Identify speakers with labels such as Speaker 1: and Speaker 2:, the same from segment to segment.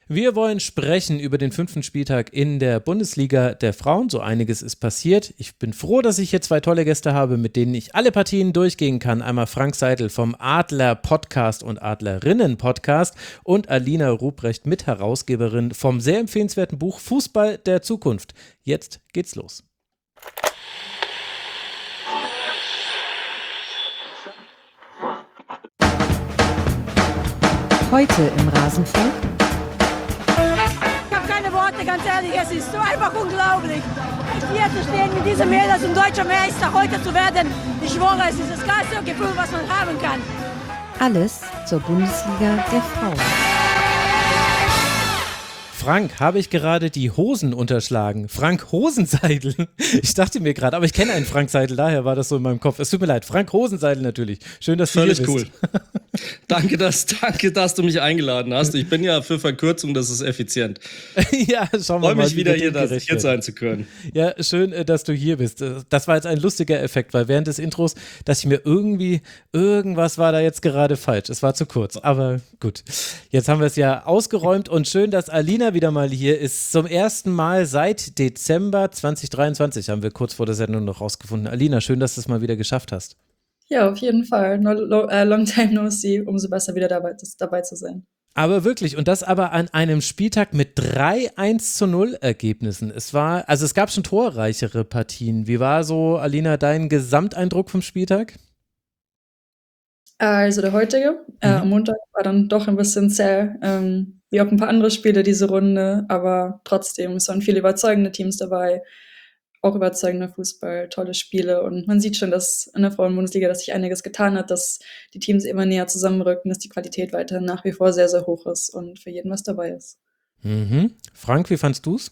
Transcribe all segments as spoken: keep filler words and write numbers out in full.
Speaker 1: Wir wollen sprechen über den fünften Spieltag in der Bundesliga der Frauen. So einiges ist passiert. Ich bin froh, dass ich hier zwei tolle Gäste habe, mit denen ich alle Partien durchgehen kann. Einmal Frank Seidel vom Adler Podcast und Adlerinnen Podcast und Alina Ruprecht, Mitherausgeberin vom sehr empfehlenswerten Buch Fußball der Zukunft. Jetzt geht's los.
Speaker 2: Heute im Rasenfunk.
Speaker 3: Ich habe keine Worte, ganz ehrlich, es ist so einfach unglaublich. Hier zu stehen mit diesem Mädels und deutscher Meister heute zu werden, ich schwöre, es ist das geilste Gefühl, was man haben kann.
Speaker 2: Alles zur Bundesliga der Frauen.
Speaker 1: Frank, habe ich gerade die Hosen unterschlagen? Frank Hosenseidel. Ich dachte mir gerade, aber ich kenne einen Frank Seidel, daher war das so in meinem Kopf. Es tut mir leid, Frank Hosenseidel natürlich. Schön, dass du
Speaker 4: Völlig
Speaker 1: hier bist.
Speaker 4: Cool. Danke, dass, danke, dass du mich eingeladen hast. Ich bin ja für Verkürzung, das ist effizient.
Speaker 1: Ja, schauen wir
Speaker 4: Freue
Speaker 1: mal.
Speaker 4: mich wieder hier,
Speaker 1: das,
Speaker 4: hier sein zu können.
Speaker 1: Ja, schön, dass du hier bist. Das war jetzt ein lustiger Effekt, weil während des Intros, dass ich mir irgendwie, irgendwas war da jetzt gerade falsch. Es war zu kurz, aber gut. Jetzt haben wir es ja ausgeräumt und schön, dass Alina wieder mal hier ist. Zum ersten Mal seit Dezember zwanzig dreiundzwanzig haben wir kurz vor der Sendung noch rausgefunden. Alina, schön, dass du es mal wieder geschafft hast.
Speaker 5: Ja, auf jeden Fall. No, lo, uh, long time no see, umso besser wieder dabei, das, dabei zu sein.
Speaker 1: Aber wirklich, und das aber an einem Spieltag mit drei eins zu null Ergebnissen. Es war, also es gab schon torreichere Partien. Wie war so, Alina, dein Gesamteindruck vom Spieltag?
Speaker 5: Also der heutige, mhm. äh, am Montag, war dann doch ein bisschen zäh, ähm, wie auch ein paar andere Spiele diese Runde, aber trotzdem, es waren viele überzeugende Teams dabei, auch überzeugender Fußball, tolle Spiele und man sieht schon, dass in der Frauen-Bundesliga, dass sich einiges getan hat, dass die Teams immer näher zusammenrücken, dass die Qualität weiterhin nach wie vor sehr, sehr hoch ist und für jeden was dabei ist.
Speaker 1: Mhm. Frank, wie fandst du's?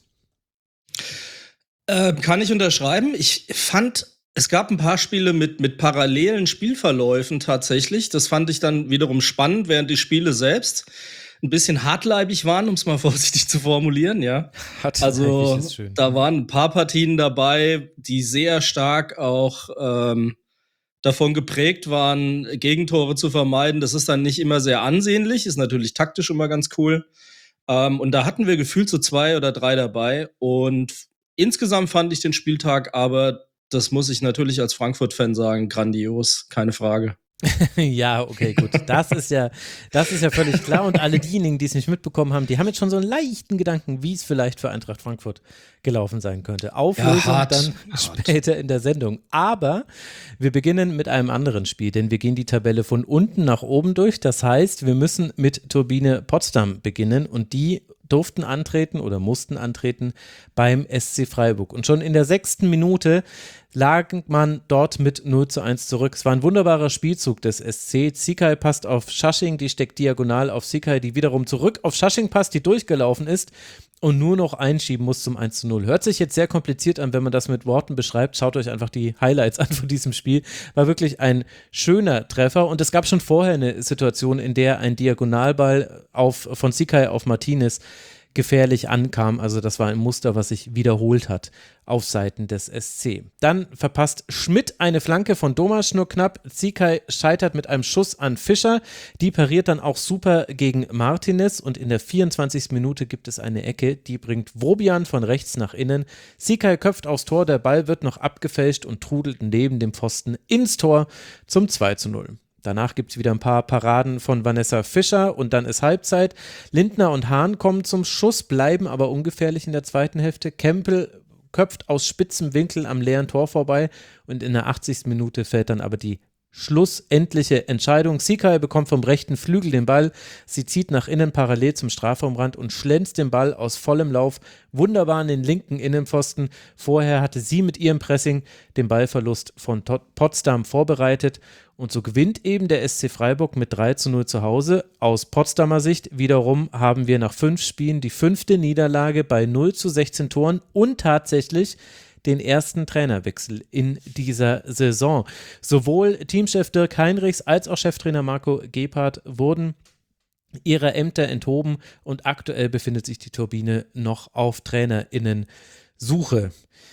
Speaker 4: Äh, kann ich unterschreiben. Ich fand, es gab ein paar Spiele mit, mit parallelen Spielverläufen tatsächlich. Das fand ich dann wiederum spannend, während die Spiele selbst ein bisschen hartleibig waren, um es mal vorsichtig zu formulieren, ja. Also
Speaker 1: ist schön.
Speaker 4: Da waren ein paar Partien dabei, die sehr stark auch ähm, davon geprägt waren, Gegentore zu vermeiden. Das ist dann nicht immer sehr ansehnlich, ist natürlich taktisch immer ganz cool. Ähm, und da hatten wir gefühlt so zwei oder drei dabei. Und insgesamt fand ich den Spieltag aber, das muss ich natürlich als Frankfurt-Fan sagen, grandios, keine Frage.
Speaker 1: Ja, okay, gut. Das ist ja, das ist ja völlig klar. Und alle diejenigen, die es nicht mitbekommen haben, die haben jetzt schon so einen leichten Gedanken, wie es vielleicht für Eintracht Frankfurt gelaufen sein könnte. Auflösung
Speaker 4: ja, hart,
Speaker 1: dann
Speaker 4: hart.
Speaker 1: später in der Sendung. Aber wir beginnen mit einem anderen Spiel, denn wir gehen die Tabelle von unten nach oben durch. Das heißt, wir müssen mit Turbine Potsdam beginnen und die durften antreten oder mussten antreten beim S C Freiburg. Und schon in der sechsten Minute lag man dort mit null zu eins zurück. Es war ein wunderbarer Spielzug des S C. Zikai passt auf Schasching, die steckt diagonal auf Zikai, die wiederum zurück auf Schasching passt, die durchgelaufen ist und nur noch einschieben muss zum eins zu null. Hört sich jetzt sehr kompliziert an, wenn man das mit Worten beschreibt. Schaut euch einfach die Highlights an von diesem Spiel. War wirklich ein schöner Treffer und es gab schon vorher eine Situation, in der ein Diagonalball auf, von Zikai auf Martinez gefährlich ankam. Also das war ein Muster, was sich wiederholt hat auf Seiten des S C. Dann verpasst Schmidt eine Flanke von Domasch nur knapp. Zikai scheitert mit einem Schuss an Fischer. Die pariert dann auch super gegen Martinez und in der vierundzwanzigsten Minute gibt es eine Ecke, die bringt Wobian von rechts nach innen. Zikai köpft aufs Tor, der Ball wird noch abgefälscht und trudelt neben dem Pfosten ins Tor zum zwei zu null. Danach gibt es wieder ein paar Paraden von Vanessa Fischer und dann ist Halbzeit. Lindner und Hahn kommen zum Schuss, bleiben aber ungefährlich in der zweiten Hälfte. Kempel köpft aus spitzem Winkel am leeren Tor vorbei und in der achtzigsten Minute fällt dann aber die schlussendliche Entscheidung. Zikai bekommt vom rechten Flügel den Ball. Sie zieht nach innen parallel zum Strafraumrand und schlänzt den Ball aus vollem Lauf wunderbar an den linken Innenpfosten. Vorher hatte sie mit ihrem Pressing den Ballverlust von Potsdam vorbereitet. Und so gewinnt eben der S C Freiburg mit drei zu null zu Hause. Aus Potsdamer Sicht wiederum haben wir nach fünf Spielen die fünfte Niederlage bei null zu sechzehn Toren und tatsächlich den ersten Trainerwechsel in dieser Saison. Sowohl Teamchef Dirk Heinrichs als auch Cheftrainer Marco Gebhardt wurden ihrer Ämter enthoben und aktuell befindet sich die Turbine noch auf TrainerInnen-Suche.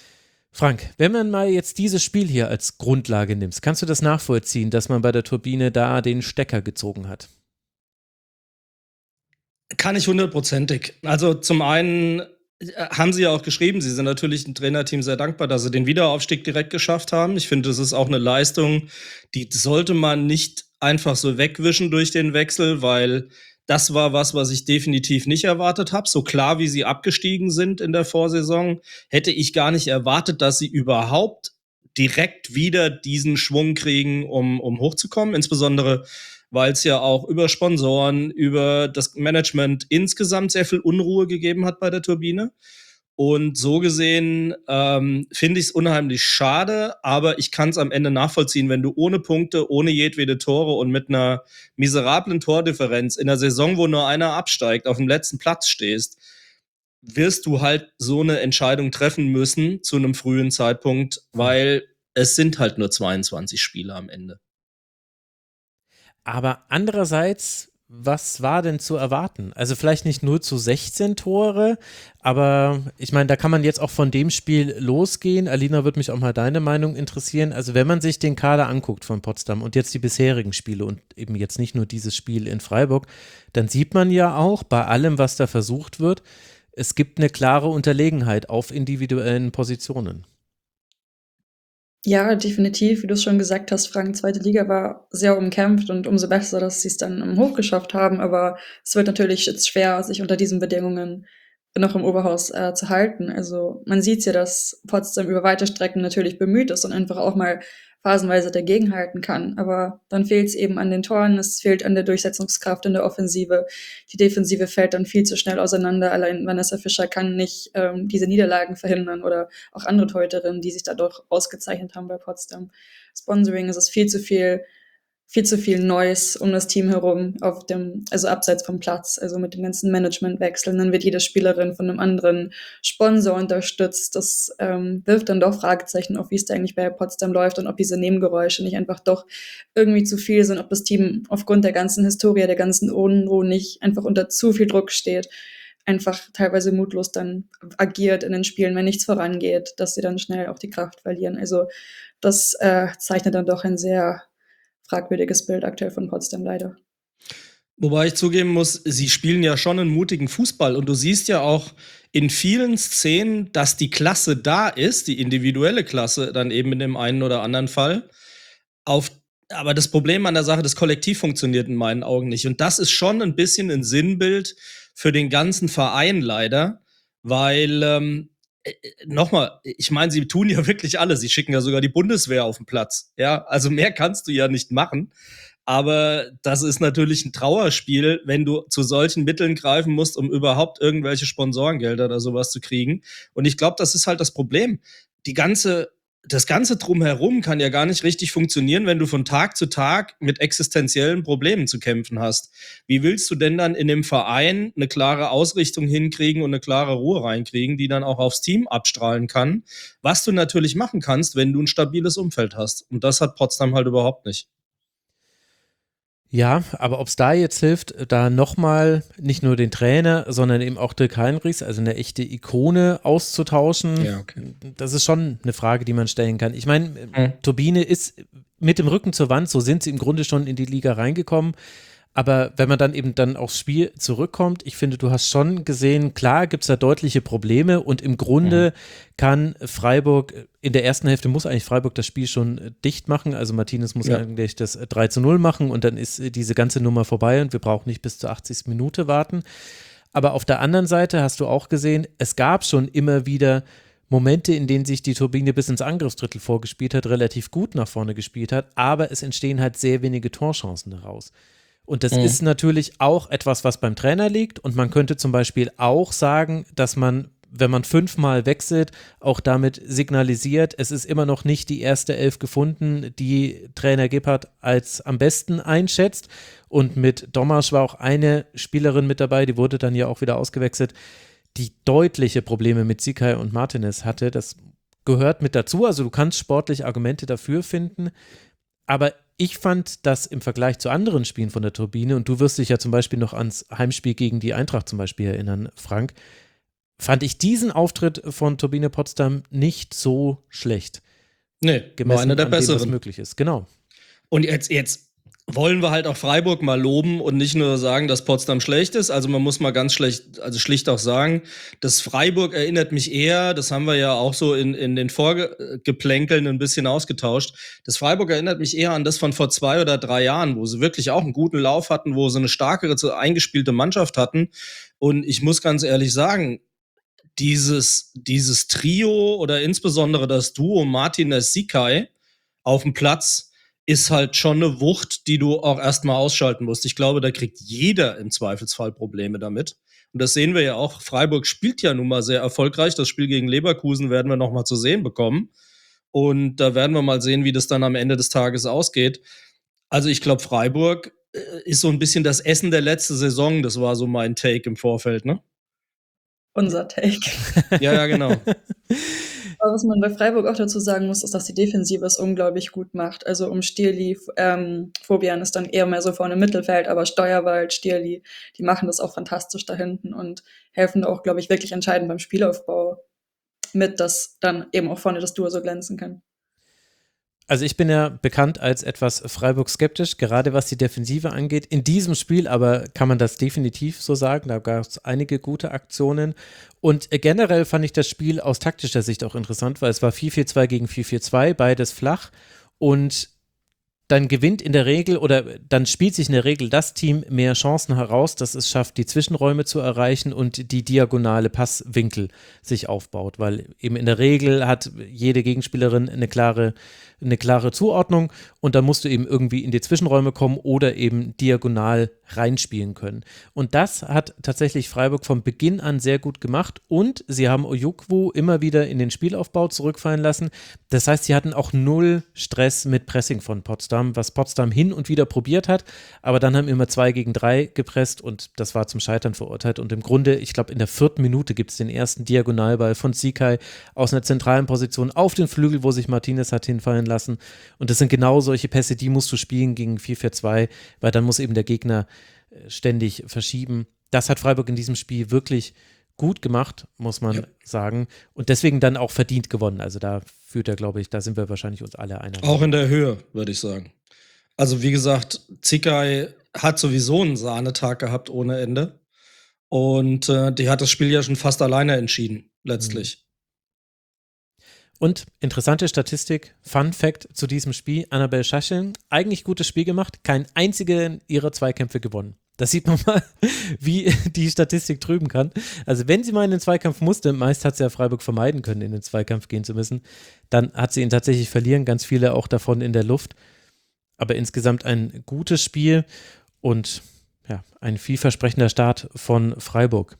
Speaker 1: Frank, wenn man mal jetzt dieses Spiel hier als Grundlage nimmt, kannst du das nachvollziehen, dass man bei der Turbine da den Stecker gezogen hat?
Speaker 4: Kann ich hundertprozentig. Also zum einen haben sie ja auch geschrieben, sie sind natürlich dem Trainerteam sehr dankbar, dass sie den Wiederaufstieg direkt geschafft haben. Ich finde, das ist auch eine Leistung, die sollte man nicht einfach so wegwischen durch den Wechsel, weil das war was, was ich definitiv nicht erwartet habe. So klar, wie sie abgestiegen sind in der Vorsaison, hätte ich gar nicht erwartet, dass sie überhaupt direkt wieder diesen Schwung kriegen, um, um hochzukommen. Insbesondere, weil es ja auch über Sponsoren, über das Management insgesamt sehr viel Unruhe gegeben hat bei der Turbine. Und so gesehen ähm, finde ich es unheimlich schade, aber ich kann es am Ende nachvollziehen, wenn du ohne Punkte, ohne jedwede Tore und mit einer miserablen Tordifferenz in der Saison, wo nur einer absteigt, auf dem letzten Platz stehst, wirst du halt so eine Entscheidung treffen müssen zu einem frühen Zeitpunkt, weil es sind halt nur zweiundzwanzig Spiele am Ende.
Speaker 1: Aber andererseits, was war denn zu erwarten? Also vielleicht nicht null zu sechzehn Tore, aber ich meine, da kann man jetzt auch von dem Spiel losgehen. Alina, würde mich auch mal deine Meinung interessieren. Also wenn man sich den Kader anguckt von Potsdam und jetzt die bisherigen Spiele und eben jetzt nicht nur dieses Spiel in Freiburg, dann sieht man ja auch bei allem, was da versucht wird, es gibt eine klare Unterlegenheit auf individuellen Positionen.
Speaker 5: Ja, definitiv. Wie du es schon gesagt hast, Frank, zweite Liga war sehr umkämpft und umso besser, dass sie es dann im Hoch geschafft haben. Aber es wird natürlich jetzt schwer, sich unter diesen Bedingungen noch im Oberhaus äh, zu halten. Also man sieht ja, dass Potsdam über weite Strecken natürlich bemüht ist und einfach auch mal phasenweise dagegenhalten kann. Aber dann fehlt es eben an den Toren, es fehlt an der Durchsetzungskraft in der Offensive. Die Defensive fällt dann viel zu schnell auseinander. Allein Vanessa Fischer kann nicht ähm, diese Niederlagen verhindern oder auch andere Torhüterinnen, die sich dadurch ausgezeichnet haben bei Potsdam. Sponsoring ist es viel zu viel, viel zu viel Neues um das Team herum, auf dem, also abseits vom Platz, also mit dem ganzen Managementwechseln. Dann wird jede Spielerin von einem anderen Sponsor unterstützt. Das ähm, wirft dann doch Fragezeichen auf, wie es da eigentlich bei Potsdam läuft und ob diese Nebengeräusche nicht einfach doch irgendwie zu viel sind, ob das Team aufgrund der ganzen Historie, der ganzen Unruhe nicht einfach unter zu viel Druck steht, einfach teilweise mutlos dann agiert in den Spielen, wenn nichts vorangeht, dass sie dann schnell auch die Kraft verlieren. Also das äh, zeichnet dann doch ein sehr fragwürdiges Bild aktuell von Potsdam leider.
Speaker 4: Wobei ich zugeben muss, sie spielen ja schon einen mutigen Fußball und du siehst ja auch in vielen Szenen, dass die Klasse da ist, die individuelle Klasse dann eben in dem einen oder anderen Fall. Auf, aber das Problem an der Sache, das Kollektiv funktioniert in meinen Augen nicht. Und das ist schon ein bisschen ein Sinnbild für den ganzen Verein leider, weil ähm, nochmal, ich meine, sie tun ja wirklich alles. Sie schicken ja sogar die Bundeswehr auf den Platz. Ja, also mehr kannst du ja nicht machen. Aber das ist natürlich ein Trauerspiel, wenn du zu solchen Mitteln greifen musst, um überhaupt irgendwelche Sponsorengelder oder sowas zu kriegen. Und ich glaube, das ist halt das Problem. Die ganze Das Ganze drumherum kann ja gar nicht richtig funktionieren, wenn du von Tag zu Tag mit existenziellen Problemen zu kämpfen hast. Wie willst du denn dann in dem Verein eine klare Ausrichtung hinkriegen und eine klare Ruhe reinkriegen, die dann auch aufs Team abstrahlen kann? Was du natürlich machen kannst, wenn du ein stabiles Umfeld hast. Und das hat Potsdam halt überhaupt nicht.
Speaker 1: Ja, aber ob es da jetzt hilft, da nochmal nicht nur den Trainer, sondern eben auch Dirk Heinrichs, also eine echte Ikone auszutauschen,
Speaker 4: Ja, okay.
Speaker 1: Das ist schon eine Frage, die man stellen kann. Ich meine,
Speaker 4: Mhm.
Speaker 1: Turbine ist mit dem Rücken zur Wand, so sind sie im Grunde schon in die Liga reingekommen. Aber wenn man dann eben dann aufs Spiel zurückkommt, ich finde, du hast schon gesehen, klar gibt es da deutliche Probleme und im Grunde mhm. kann Freiburg, in der ersten Hälfte muss eigentlich Freiburg das Spiel schon dicht machen, also Martinez muss ja. eigentlich das drei zu null machen und dann ist diese ganze Nummer vorbei und wir brauchen nicht bis zur achtzigsten Minute warten. Aber auf der anderen Seite hast du auch gesehen, es gab schon immer wieder Momente, in denen sich die Turbine bis ins Angriffsdrittel vorgespielt hat, relativ gut nach vorne gespielt hat, aber es entstehen halt sehr wenige Torchancen daraus. Und das mhm. ist natürlich auch etwas, was beim Trainer liegt und man könnte zum Beispiel auch sagen, dass man, wenn man fünfmal wechselt, auch damit signalisiert, es ist immer noch nicht die erste Elf gefunden, die Trainer Gebhardt als am besten einschätzt. Und mit Domasch war auch eine Spielerin mit dabei, die wurde dann ja auch wieder ausgewechselt, die deutliche Probleme mit Sikai und Martinez hatte. Das gehört mit dazu, also du kannst sportlich Argumente dafür finden, aber ich fand das im Vergleich zu anderen Spielen von der Turbine, und du wirst dich ja zum Beispiel noch ans Heimspiel gegen die Eintracht zum Beispiel erinnern, Frank, fand ich diesen Auftritt von Turbine Potsdam nicht so schlecht.
Speaker 4: Nee,
Speaker 1: gemessen
Speaker 4: war einer der
Speaker 1: an dem,
Speaker 4: besseren.
Speaker 1: was möglich ist, genau.
Speaker 4: Und jetzt, jetzt wollen wir halt auch Freiburg mal loben und nicht nur sagen, dass Potsdam schlecht ist. Also man muss mal ganz schlecht, also schlicht auch sagen, dass Freiburg erinnert mich eher, das haben wir ja auch so in, in den Vorgeplänkeln ein bisschen ausgetauscht, das Freiburg erinnert mich eher an das von vor zwei oder drei Jahren, wo sie wirklich auch einen guten Lauf hatten, wo sie eine stärkere, eingespielte Mannschaft hatten. Und ich muss ganz ehrlich sagen, dieses, dieses Trio oder insbesondere das Duo Martinez-Sikai auf dem Platz ist halt schon eine Wucht, die du auch erstmal ausschalten musst. Ich glaube, da kriegt jeder im Zweifelsfall Probleme damit. Und das sehen wir ja auch. Freiburg spielt ja nun mal sehr erfolgreich. Das Spiel gegen Leverkusen werden wir noch mal zu sehen bekommen. Und da werden wir mal sehen, wie das dann am Ende des Tages ausgeht. Also ich glaube, Freiburg äh, ist so ein bisschen das Essen der letzten Saison. Das war so mein Take im Vorfeld, ne?
Speaker 5: Unser Take.
Speaker 4: Ja, ja, genau.
Speaker 5: Aber was man bei Freiburg auch dazu sagen muss, ist, dass die Defensive es unglaublich gut macht. Also um Stierli, ähm, Fabian ist dann eher mehr so vorne im Mittelfeld, aber Steuerwald, Stierli, die machen das auch fantastisch da hinten und helfen auch, glaube ich, wirklich entscheidend beim Spielaufbau mit, dass dann eben auch vorne das Duo so glänzen kann.
Speaker 1: Also ich bin ja bekannt als etwas Freiburg-skeptisch, gerade was die Defensive angeht. In diesem Spiel aber kann man das definitiv so sagen, da gab es einige gute Aktionen und generell fand ich das Spiel aus taktischer Sicht auch interessant, weil es war vier vier zwei gegen vier vier zwei, beides flach und dann gewinnt in der Regel oder dann spielt sich in der Regel das Team mehr Chancen heraus, dass es schafft, die Zwischenräume zu erreichen und die diagonale Passwinkel sich aufbaut, weil eben in der Regel hat jede Gegenspielerin eine klare, eine klare Zuordnung und dann musst du eben irgendwie in die Zwischenräume kommen oder eben diagonal reinspielen können. Und das hat tatsächlich Freiburg von Beginn an sehr gut gemacht und sie haben Ojukwu immer wieder in den Spielaufbau zurückfallen lassen. Das heißt, sie hatten auch null Stress mit Pressing von Potsdam, was Potsdam hin und wieder probiert hat, aber dann haben immer zwei gegen drei gepresst und das war zum Scheitern verurteilt und im Grunde, ich glaube in der vierten Minute gibt es den ersten Diagonalball von Sikai aus einer zentralen Position auf den Flügel, wo sich Martinez hat hinfallen lassen und das sind genau solche Pässe, die musst du spielen gegen vier vier zwei, weil dann muss eben der Gegner ständig verschieben. Das hat Freiburg in diesem Spiel wirklich gut gemacht, muss man ja sagen. Und deswegen dann auch verdient gewonnen. Also da führt er, glaube ich, da sind wir wahrscheinlich uns alle einer.
Speaker 4: Auch in der Höhe, würde ich sagen. Also wie gesagt, Sikai hat sowieso einen Sahnetag gehabt ohne Ende. Und äh, die hat das Spiel ja schon fast alleine entschieden, letztlich.
Speaker 1: Mhm. Und interessante Statistik, Fun Fact zu diesem Spiel, Annabel Schascheln, eigentlich gutes Spiel gemacht, kein einziger ihrer Zweikämpfe gewonnen. Das sieht man mal, wie die Statistik trüben kann. Also wenn sie mal in den Zweikampf musste, meist hat sie ja Freiburg vermeiden können, in den Zweikampf gehen zu müssen, dann hat sie ihn tatsächlich verlieren, ganz viele auch davon in der Luft. Aber insgesamt ein gutes Spiel und ja, ein vielversprechender Start von Freiburg.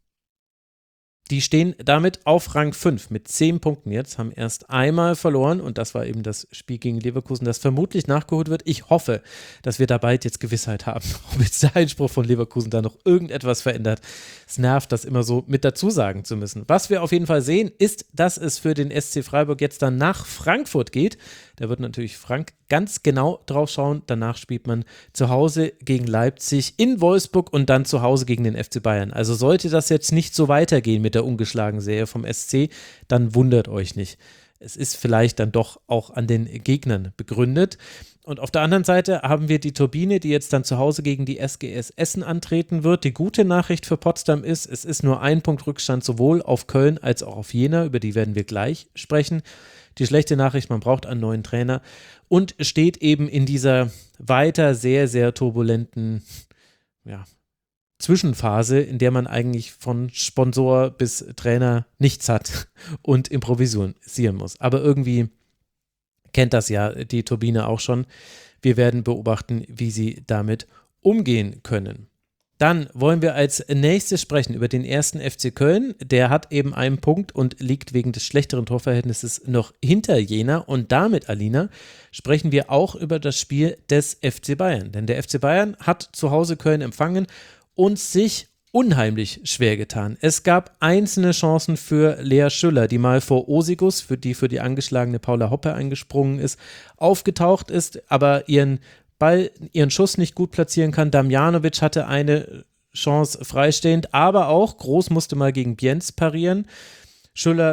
Speaker 1: Die stehen damit auf Rang fünf mit zehn Punkten jetzt, haben erst einmal verloren und das war eben das Spiel gegen Leverkusen, das vermutlich nachgeholt wird. Ich hoffe, dass wir da bald jetzt Gewissheit haben, ob jetzt der Einspruch von Leverkusen da noch irgendetwas verändert. Es nervt, das immer so mit dazu sagen zu müssen. Was wir auf jeden Fall sehen, ist, dass es für den S C Freiburg jetzt dann nach Frankfurt geht. Da wird natürlich Frank ganz genau drauf schauen. Danach spielt man zu Hause gegen Leipzig, in Wolfsburg und dann zu Hause gegen den F C Bayern. Also sollte das jetzt nicht so weitergehen mit der ungeschlagenen Serie vom S C, dann wundert euch nicht. Es ist vielleicht dann doch auch an den Gegnern begründet. Und auf der anderen Seite haben wir die Turbine, die jetzt dann zu Hause gegen die S G S Essen antreten wird. Die gute Nachricht für Potsdam ist, es ist nur ein Punkt Rückstand sowohl auf Köln als auch auf Jena, über die werden wir gleich sprechen. Die schlechte Nachricht, man braucht einen neuen Trainer und steht eben in dieser weiter sehr, sehr turbulenten ja, Zwischenphase, in der man eigentlich von Sponsor bis Trainer nichts hat und improvisieren muss. Aber irgendwie kennt das ja die Turbine auch schon. Wir werden beobachten, wie sie damit umgehen können. Dann wollen wir als nächstes sprechen über den ersten F C Köln. Der hat eben einen Punkt und liegt wegen des schlechteren Torverhältnisses noch hinter Jena. Und damit, Alina, sprechen wir auch über das Spiel des F C Bayern. Denn der F C Bayern hat zu Hause Köln empfangen und sich unheimlich schwer getan. Es gab einzelne Chancen für Lea Schüller, die mal vor Osigus, für die für die angeschlagene Paula Hoppe eingesprungen ist, aufgetaucht ist, aber ihren Ball, ihren Schuss nicht gut platzieren kann. Damjanovic hatte eine Chance freistehend, aber auch Groß musste mal gegen Bienz parieren. Schüller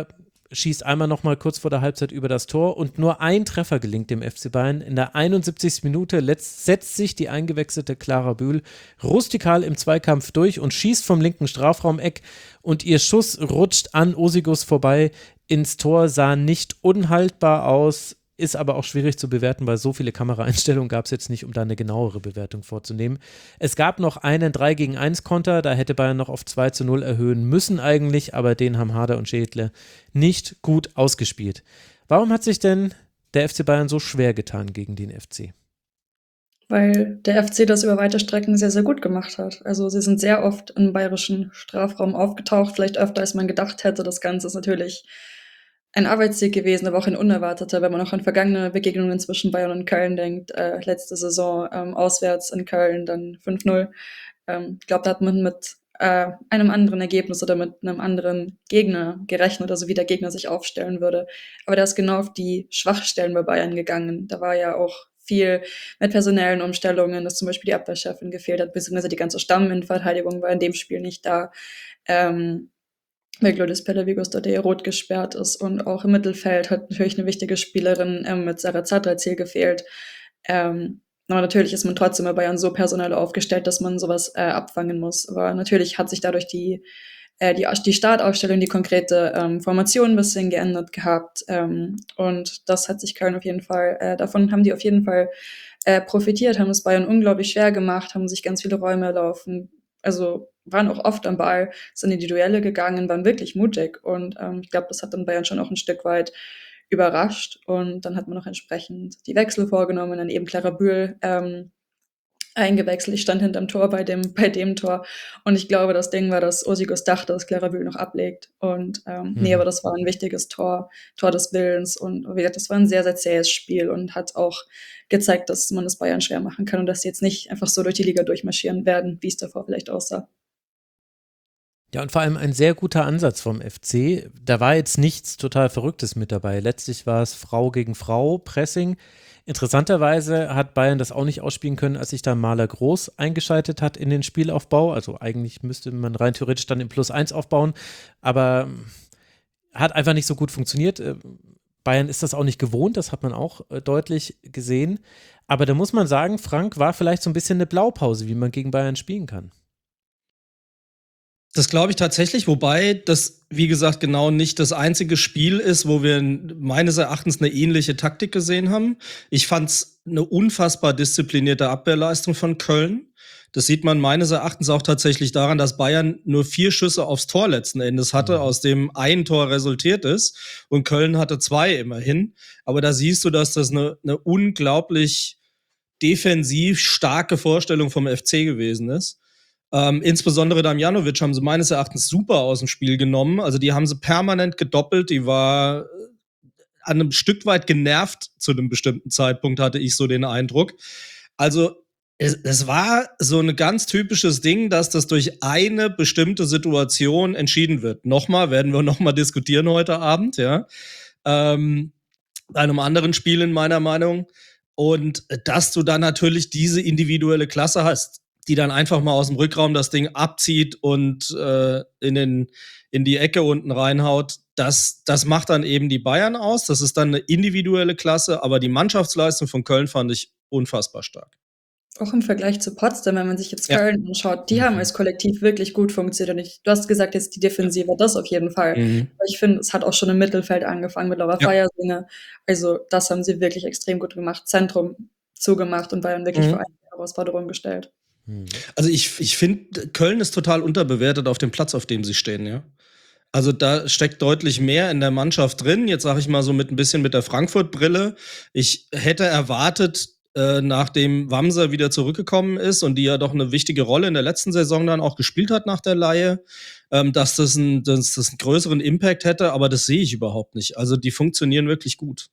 Speaker 1: schießt einmal nochmal kurz vor der Halbzeit über das Tor und nur ein Treffer gelingt dem F C Bayern. In der einundsiebzigsten Minute letzt, setzt sich die eingewechselte Clara Bühl rustikal im Zweikampf durch und schießt vom linken Strafraumeck und ihr Schuss rutscht an Osigus vorbei ins Tor, sah nicht unhaltbar aus, ist aber auch schwierig zu bewerten, weil so viele Kameraeinstellungen gab es jetzt nicht, um da eine genauere Bewertung vorzunehmen. Es gab noch einen drei gegen eins Konter, da hätte Bayern noch auf zwei zu null erhöhen müssen eigentlich, aber den haben Harder und Schädle nicht gut ausgespielt. Warum hat sich denn der F C Bayern so schwer getan gegen den F C?
Speaker 5: Weil der F C das über weite Strecken sehr, sehr gut gemacht hat. Also sie sind sehr oft im bayerischen Strafraum aufgetaucht, vielleicht öfter als man gedacht hätte. Das Ganze ist natürlich ein Arbeitssieg gewesen, aber auch ein unerwarteter, wenn man auch an vergangene Begegnungen zwischen Bayern und Köln denkt. Äh, letzte Saison ähm, auswärts in Köln, dann fünf null. Ähm, ich glaube, da hat man mit äh, einem anderen Ergebnis oder mit einem anderen Gegner gerechnet, also wie der Gegner sich aufstellen würde. Aber der ist genau auf die Schwachstellen bei Bayern gegangen. Da war ja auch viel mit personellen Umstellungen, dass zum Beispiel die Abwehrchefin gefehlt hat, beziehungsweise die ganze Stamminverteidigung war in dem Spiel nicht da. Ähm, weil Glodis Pellavigos dort eher rot gesperrt ist und auch im Mittelfeld hat natürlich eine wichtige Spielerin ähm, mit Sarah Zadrazil gefehlt. Ähm, aber natürlich ist man trotzdem bei Bayern so personell aufgestellt, dass man sowas äh, abfangen muss. Aber natürlich hat sich dadurch die, äh, die, die Startaufstellung, die konkrete ähm, Formation ein bisschen geändert gehabt. Ähm, und das hat sich Köln auf jeden Fall, äh, davon haben die auf jeden Fall äh, profitiert, haben es Bayern unglaublich schwer gemacht, haben sich ganz viele Räume erlaufen. Also waren auch oft am Ball, sind in die Duelle gegangen, waren wirklich mutig. Und ähm, ich glaube, das hat dann Bayern schon auch ein Stück weit überrascht. Und dann hat man noch entsprechend die Wechsel vorgenommen, dann eben Clara Bühl ähm, eingewechselt. Ich stand hinterm Tor bei dem, bei dem Tor. Und ich glaube, das Ding war, dass Osigus dachte, dass Clara Bühl noch ablegt. Und ähm,
Speaker 1: Mhm.
Speaker 5: nee, aber das war ein wichtiges Tor, Tor des Willens. Und wie gesagt, das war ein sehr, sehr zähes Spiel und hat auch gezeigt, dass man es Bayern schwer machen kann und dass sie jetzt nicht einfach so durch die Liga durchmarschieren werden, wie es davor vielleicht aussah.
Speaker 1: Ja, und vor allem ein sehr guter Ansatz vom F C. Da war jetzt nichts total Verrücktes mit dabei. Letztlich war es Frau gegen Frau, Pressing. Interessanterweise hat Bayern das auch nicht ausspielen können, als sich da Maler Groß eingeschaltet hat in den Spielaufbau. Also eigentlich müsste man rein theoretisch dann im Plus eins aufbauen, aber hat einfach nicht so gut funktioniert. Bayern ist das auch nicht gewohnt, das hat man auch deutlich gesehen. Aber da muss man sagen, Frank, war vielleicht so ein bisschen eine Blaupause, wie man gegen Bayern spielen kann.
Speaker 4: Das glaube ich tatsächlich, wobei das, wie gesagt, genau nicht das einzige Spiel ist, wo wir meines Erachtens eine ähnliche Taktik gesehen haben. Ich fand's eine unfassbar disziplinierte Abwehrleistung von Köln. Das sieht man meines Erachtens auch tatsächlich daran, dass Bayern nur vier Schüsse aufs Tor letzten Endes hatte, aus dem ein Tor resultiert ist. Und Köln hatte zwei immerhin. Aber da siehst du, dass das eine, eine unglaublich defensiv starke Vorstellung vom F C gewesen ist. Ähm, insbesondere Damjanovic haben sie meines Erachtens super aus dem Spiel genommen. Also die haben sie permanent gedoppelt. Die war an einem Stück weit genervt zu einem bestimmten Zeitpunkt, hatte ich so den Eindruck. Also es, es war so ein ganz typisches Ding, dass das durch eine bestimmte Situation entschieden wird. Nochmal, werden wir nochmal diskutieren heute Abend, ja. Ähm, bei einem anderen Spiel in meiner Meinung. Und dass du dann natürlich diese individuelle Klasse hast, die dann einfach mal aus dem Rückraum das Ding abzieht und äh, in, den, in die Ecke unten reinhaut, das, das macht dann eben die Bayern aus. Das ist dann eine individuelle Klasse, aber die Mannschaftsleistung von Köln fand ich unfassbar stark.
Speaker 5: Auch im Vergleich zu Potsdam, wenn man sich jetzt
Speaker 4: Ja.
Speaker 5: Köln anschaut, die haben als Kollektiv wirklich gut funktioniert. Und ich, du hast gesagt, jetzt die Defensive, das auf jeden Fall.
Speaker 4: Mhm.
Speaker 5: Aber ich finde, es hat auch schon im Mittelfeld angefangen mit Laura
Speaker 4: Ja.
Speaker 5: Feiersinger. Also das haben sie wirklich extrem gut gemacht. Zentrum zugemacht und Bayern wirklich
Speaker 4: Mhm.
Speaker 5: vor eine Herausforderung gestellt.
Speaker 4: Also ich, ich finde, Köln ist total unterbewertet auf dem Platz, auf dem sie stehen, ja. Also da steckt deutlich mehr in der Mannschaft drin. Jetzt sage ich mal so mit ein bisschen mit der Frankfurt-Brille. Ich hätte erwartet, äh, nachdem Wamser wieder zurückgekommen ist und die ja doch eine wichtige Rolle in der letzten Saison dann auch gespielt hat nach der Leihe, ähm, dass das, ein, dass das einen größeren Impact hätte, aber das sehe ich überhaupt nicht. Also die funktionieren wirklich gut.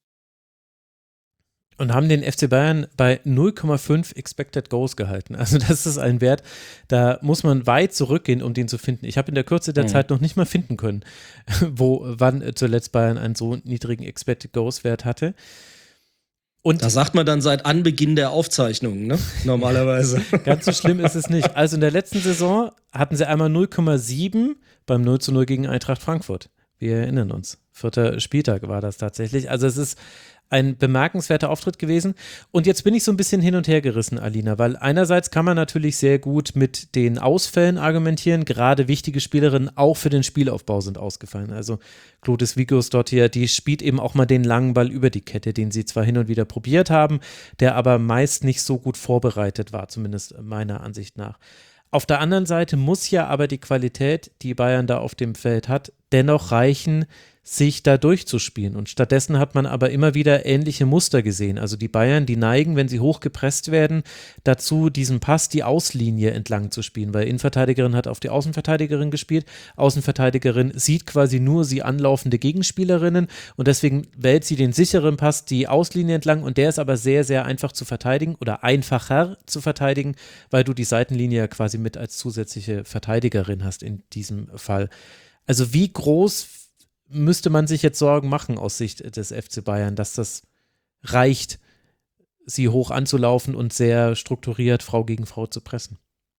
Speaker 1: Und haben den F C Bayern bei null Komma fünf Expected Goals gehalten. Also das ist ein Wert, da muss man weit zurückgehen, um den zu finden. Ich habe in der Kürze der
Speaker 4: Mhm.
Speaker 1: Zeit noch nicht mal finden können, wo wann zuletzt Bayern einen so niedrigen Expected Goals Wert hatte. Und
Speaker 4: Das sagt man dann seit Anbeginn der Aufzeichnungen, ne? Normalerweise.
Speaker 1: ganz so schlimm ist es nicht. Also in der letzten Saison hatten sie einmal null Komma sieben beim null zu null gegen Eintracht Frankfurt. Wir erinnern uns. Vierter Spieltag war das tatsächlich. Also es ist ein bemerkenswerter Auftritt gewesen. Und jetzt bin ich so ein bisschen hin und her gerissen, Alina, weil einerseits kann man natürlich sehr gut mit den Ausfällen argumentieren. Gerade wichtige Spielerinnen auch für den Spielaufbau sind ausgefallen. Also Glódis Vigfúsdóttir, die spielt eben auch mal den langen Ball über die Kette, den sie zwar hin und wieder probiert haben, der aber meist nicht so gut vorbereitet war, zumindest meiner Ansicht nach. Auf der anderen Seite muss ja aber die Qualität, die Bayern da auf dem Feld hat, dennoch reichen, sich da durchzuspielen. Und stattdessen hat man aber immer wieder ähnliche Muster gesehen. Also die Bayern, die neigen, wenn sie hoch gepresst werden, dazu, diesen Pass, die Auslinie entlang zu spielen, weil Innenverteidigerin hat auf die Außenverteidigerin gespielt. Außenverteidigerin sieht quasi nur sie anlaufende Gegenspielerinnen und deswegen wählt sie den sicheren Pass die Auslinie entlang und der ist aber sehr, sehr einfach zu verteidigen oder einfacher zu verteidigen, weil du die Seitenlinie ja quasi mit als zusätzliche Verteidigerin hast in diesem Fall. Also wie groß müsste man sich jetzt Sorgen machen aus Sicht des F C Bayern, dass das reicht, sie hoch anzulaufen und sehr strukturiert Frau gegen Frau zu pressen?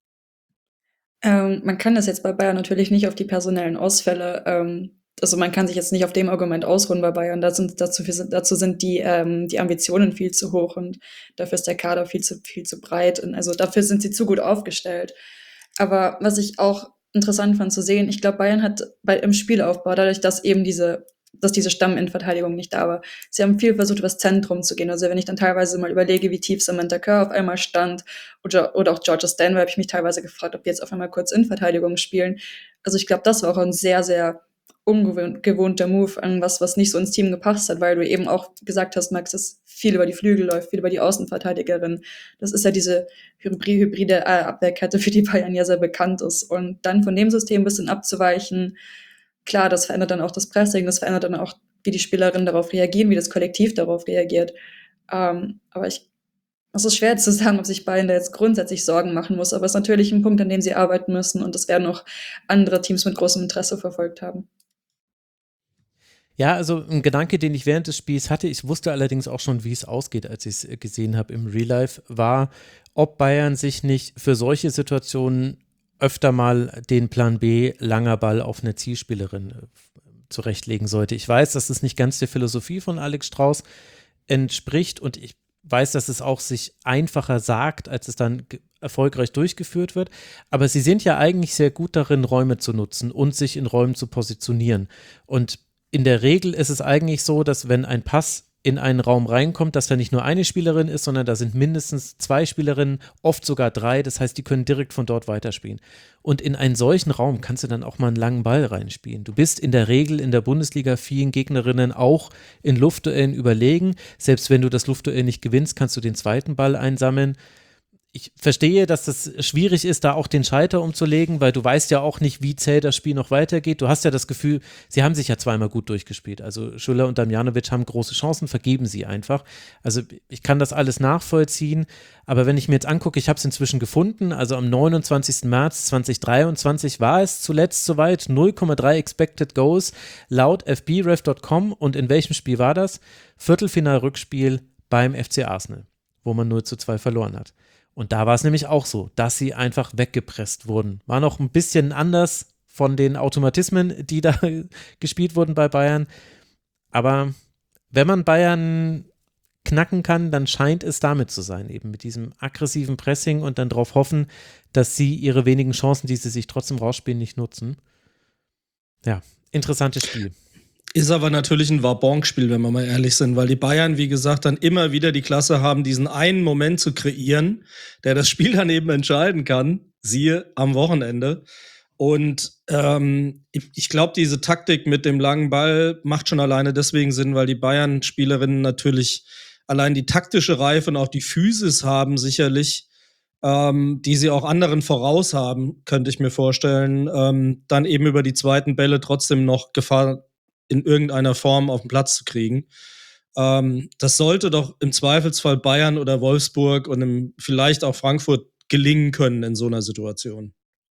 Speaker 5: Ähm, man kann das jetzt bei Bayern natürlich nicht auf die personellen Ausfälle, ähm, also man kann sich jetzt nicht auf dem Argument ausruhen bei Bayern. Da sind, dazu, dazu sind die, ähm, die Ambitionen viel zu hoch und dafür ist der Kader viel zu, viel zu breit. Und also dafür sind sie zu gut aufgestellt. Aber was ich auch interessant fand zu sehen, ich glaube, Bayern hat bei, im Spielaufbau, dadurch, dass eben diese, dass diese Stamminverteidigung nicht da war, sie haben viel versucht, übers Zentrum zu gehen. Also wenn ich dann teilweise mal überlege, wie tief Samantha Kerr auf einmal stand oder, oder auch Georgia Stanway, habe ich mich teilweise gefragt, ob die jetzt auf einmal kurz Innenverteidigung spielen. Also ich glaube, das war auch ein sehr, sehr ungewohnter Move an was, was nicht so ins Team gepasst hat, weil du eben auch gesagt hast, Max, dass viel über die Flügel läuft, viel über die Außenverteidigerin. Das ist ja diese hybride Abwehrkette, für die Bayern ja sehr bekannt ist. Und dann von dem System ein bisschen abzuweichen, klar, das verändert dann auch das Pressing, das verändert dann auch, wie die Spielerinnen darauf reagieren, wie das Kollektiv darauf reagiert. Ähm, aber ich, es ist schwer zu sagen, ob sich Bayern da jetzt grundsätzlich Sorgen machen muss, aber es ist natürlich ein Punkt, an dem sie arbeiten müssen und das werden auch andere Teams mit großem Interesse verfolgt haben.
Speaker 1: Ja, also ein Gedanke, den ich während des Spiels hatte, ich wusste allerdings auch schon, wie es ausgeht, als ich es gesehen habe im Real Life, war, ob Bayern sich nicht für solche Situationen öfter mal den Plan B, langer Ball auf eine Zielspielerin zurechtlegen sollte. Ich weiß, dass es nicht ganz der Philosophie von Alex Strauß entspricht und ich weiß, dass es auch sich einfacher sagt, als es dann ge- erfolgreich durchgeführt wird, aber sie sind ja eigentlich sehr gut darin, Räume zu nutzen und sich in Räumen zu positionieren und in der Regel ist es eigentlich so, dass wenn ein Pass in einen Raum reinkommt, dass da nicht nur eine Spielerin ist, sondern da sind mindestens zwei Spielerinnen, oft sogar drei. Das heißt, die können direkt von dort weiterspielen. Und in einen solchen Raum kannst du dann auch mal einen langen Ball reinspielen. Du bist in der Regel in der Bundesliga vielen Gegnerinnen auch in Luftduellen überlegen. Selbst wenn du das Luftduell nicht gewinnst, kannst du den zweiten Ball einsammeln. Ich verstehe, dass das schwierig ist, da auch den Schalter umzulegen, weil du weißt ja auch nicht, wie zäh das Spiel noch weitergeht. Du hast ja das Gefühl, sie haben sich ja zweimal gut durchgespielt. Also Schüller und Damjanovic haben große Chancen, vergeben sie einfach. Also ich kann das alles nachvollziehen, aber wenn ich mir jetzt angucke, ich habe es inzwischen gefunden, also am neunundzwanzigsten März zweitausenddreiundzwanzig war es zuletzt soweit, null Komma drei Expected Goals laut f b ref Punkt com und in welchem Spiel war das? Viertelfinal-Rückspiel beim F C Arsenal, wo man null zu zwei verloren hat. Und da war es nämlich auch so, dass sie einfach weggepresst wurden. War noch ein bisschen anders von den Automatismen, die da gespielt wurden bei Bayern. Aber wenn man Bayern knacken kann, dann scheint es damit zu sein, eben mit diesem aggressiven Pressing und dann darauf hoffen, dass sie ihre wenigen Chancen, die sie sich trotzdem rausspielen, nicht nutzen. Ja, interessantes Spiel.
Speaker 4: Ist aber natürlich ein Wabonk-Spiel, wenn wir mal ehrlich sind, weil die Bayern, wie gesagt, dann immer wieder die Klasse haben, diesen einen Moment zu kreieren, der das Spiel dann eben entscheiden kann, siehe am Wochenende. Und ähm, ich, ich glaube, diese Taktik mit dem langen Ball macht schon alleine deswegen Sinn, weil die Bayern-Spielerinnen natürlich allein die taktische Reife und auch die Physis haben sicherlich, ähm, die sie auch anderen voraus haben, könnte ich mir vorstellen, ähm, dann eben über die zweiten Bälle trotzdem noch Gefahr in irgendeiner Form auf den Platz zu kriegen. Ähm, das sollte doch im Zweifelsfall Bayern oder Wolfsburg und im, vielleicht auch Frankfurt gelingen können in so einer Situation.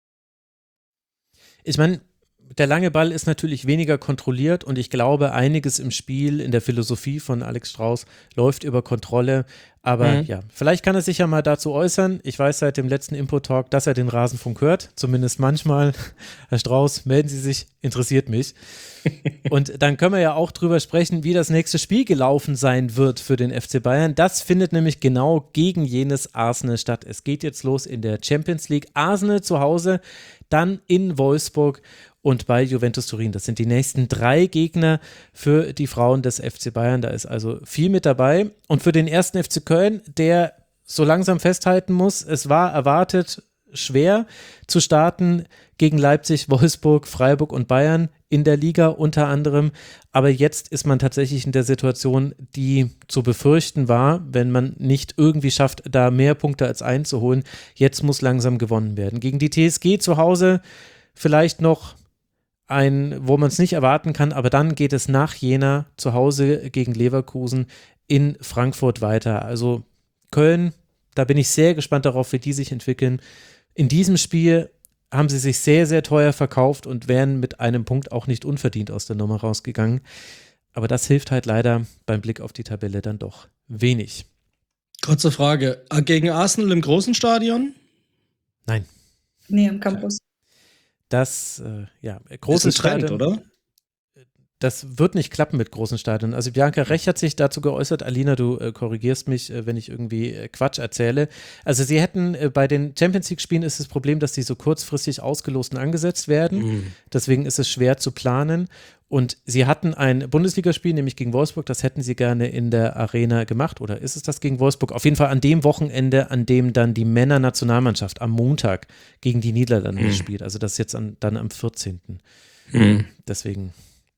Speaker 1: Ich meine, der lange Ball ist natürlich weniger kontrolliert und ich glaube, einiges im Spiel, in der Philosophie von Alex Strauß läuft über Kontrolle, Aber
Speaker 4: Mhm.
Speaker 1: ja, vielleicht kann er sich ja mal dazu äußern. Ich weiß seit dem letzten Impro-Talk, dass er den Rasenfunk hört. Zumindest manchmal. Herr Strauß, melden Sie sich, interessiert mich. Und dann können wir ja auch drüber sprechen, wie das nächste Spiel gelaufen sein wird für den F C Bayern. Das findet nämlich genau gegen jenes Arsenal statt. Es geht jetzt los in der Champions League. Arsenal zu Hause, dann in Wolfsburg und bei Juventus Turin. Das sind die nächsten drei Gegner für die Frauen des F C Bayern. Da ist also viel mit dabei. Und für den ersten F C Köln, der so langsam festhalten muss, es war erwartet schwer zu starten gegen Leipzig, Wolfsburg, Freiburg und Bayern in der Liga unter anderem. Aber jetzt ist man tatsächlich in der Situation, die zu befürchten war, wenn man nicht irgendwie schafft, da mehr Punkte als einzuholen. Jetzt muss langsam gewonnen werden. Gegen die T S G zu Hause vielleicht noch ein, wo man es nicht erwarten kann, aber dann geht es nach Jena zu Hause gegen Leverkusen in Frankfurt weiter. Also Köln, da bin ich sehr gespannt darauf, wie die sich entwickeln. In diesem Spiel haben sie sich sehr, sehr teuer verkauft und wären mit einem Punkt auch nicht unverdient aus der Nummer rausgegangen. Aber das hilft halt leider beim Blick auf die Tabelle dann doch wenig.
Speaker 4: Kurze Frage. Gegen Arsenal im großen Stadion?
Speaker 1: Nein.
Speaker 5: Nee, im Campus.
Speaker 1: Das, äh, ja,
Speaker 4: Ist ein
Speaker 1: großes
Speaker 4: Trend,
Speaker 1: Stadion,
Speaker 4: oder?
Speaker 1: das wird nicht klappen mit großen Stadien. Also Bianca Rech hat sich dazu geäußert. Alina, du äh, korrigierst mich, äh, wenn ich irgendwie äh, Quatsch erzähle. Also sie hätten, äh, bei den Champions League-Spielen ist das Problem, dass die so kurzfristig ausgelost und angesetzt werden.
Speaker 4: Mhm.
Speaker 1: Deswegen ist es schwer zu planen. Und sie hatten ein Bundesligaspiel, nämlich gegen Wolfsburg, das hätten sie gerne in der Arena gemacht. Oder ist es das gegen Wolfsburg? Auf jeden Fall an dem Wochenende, an dem dann die Männernationalmannschaft am Montag gegen die Niederlande
Speaker 4: Mhm.
Speaker 1: spielt. Also das ist jetzt an, dann am vierzehnten
Speaker 4: Mhm.
Speaker 1: Deswegen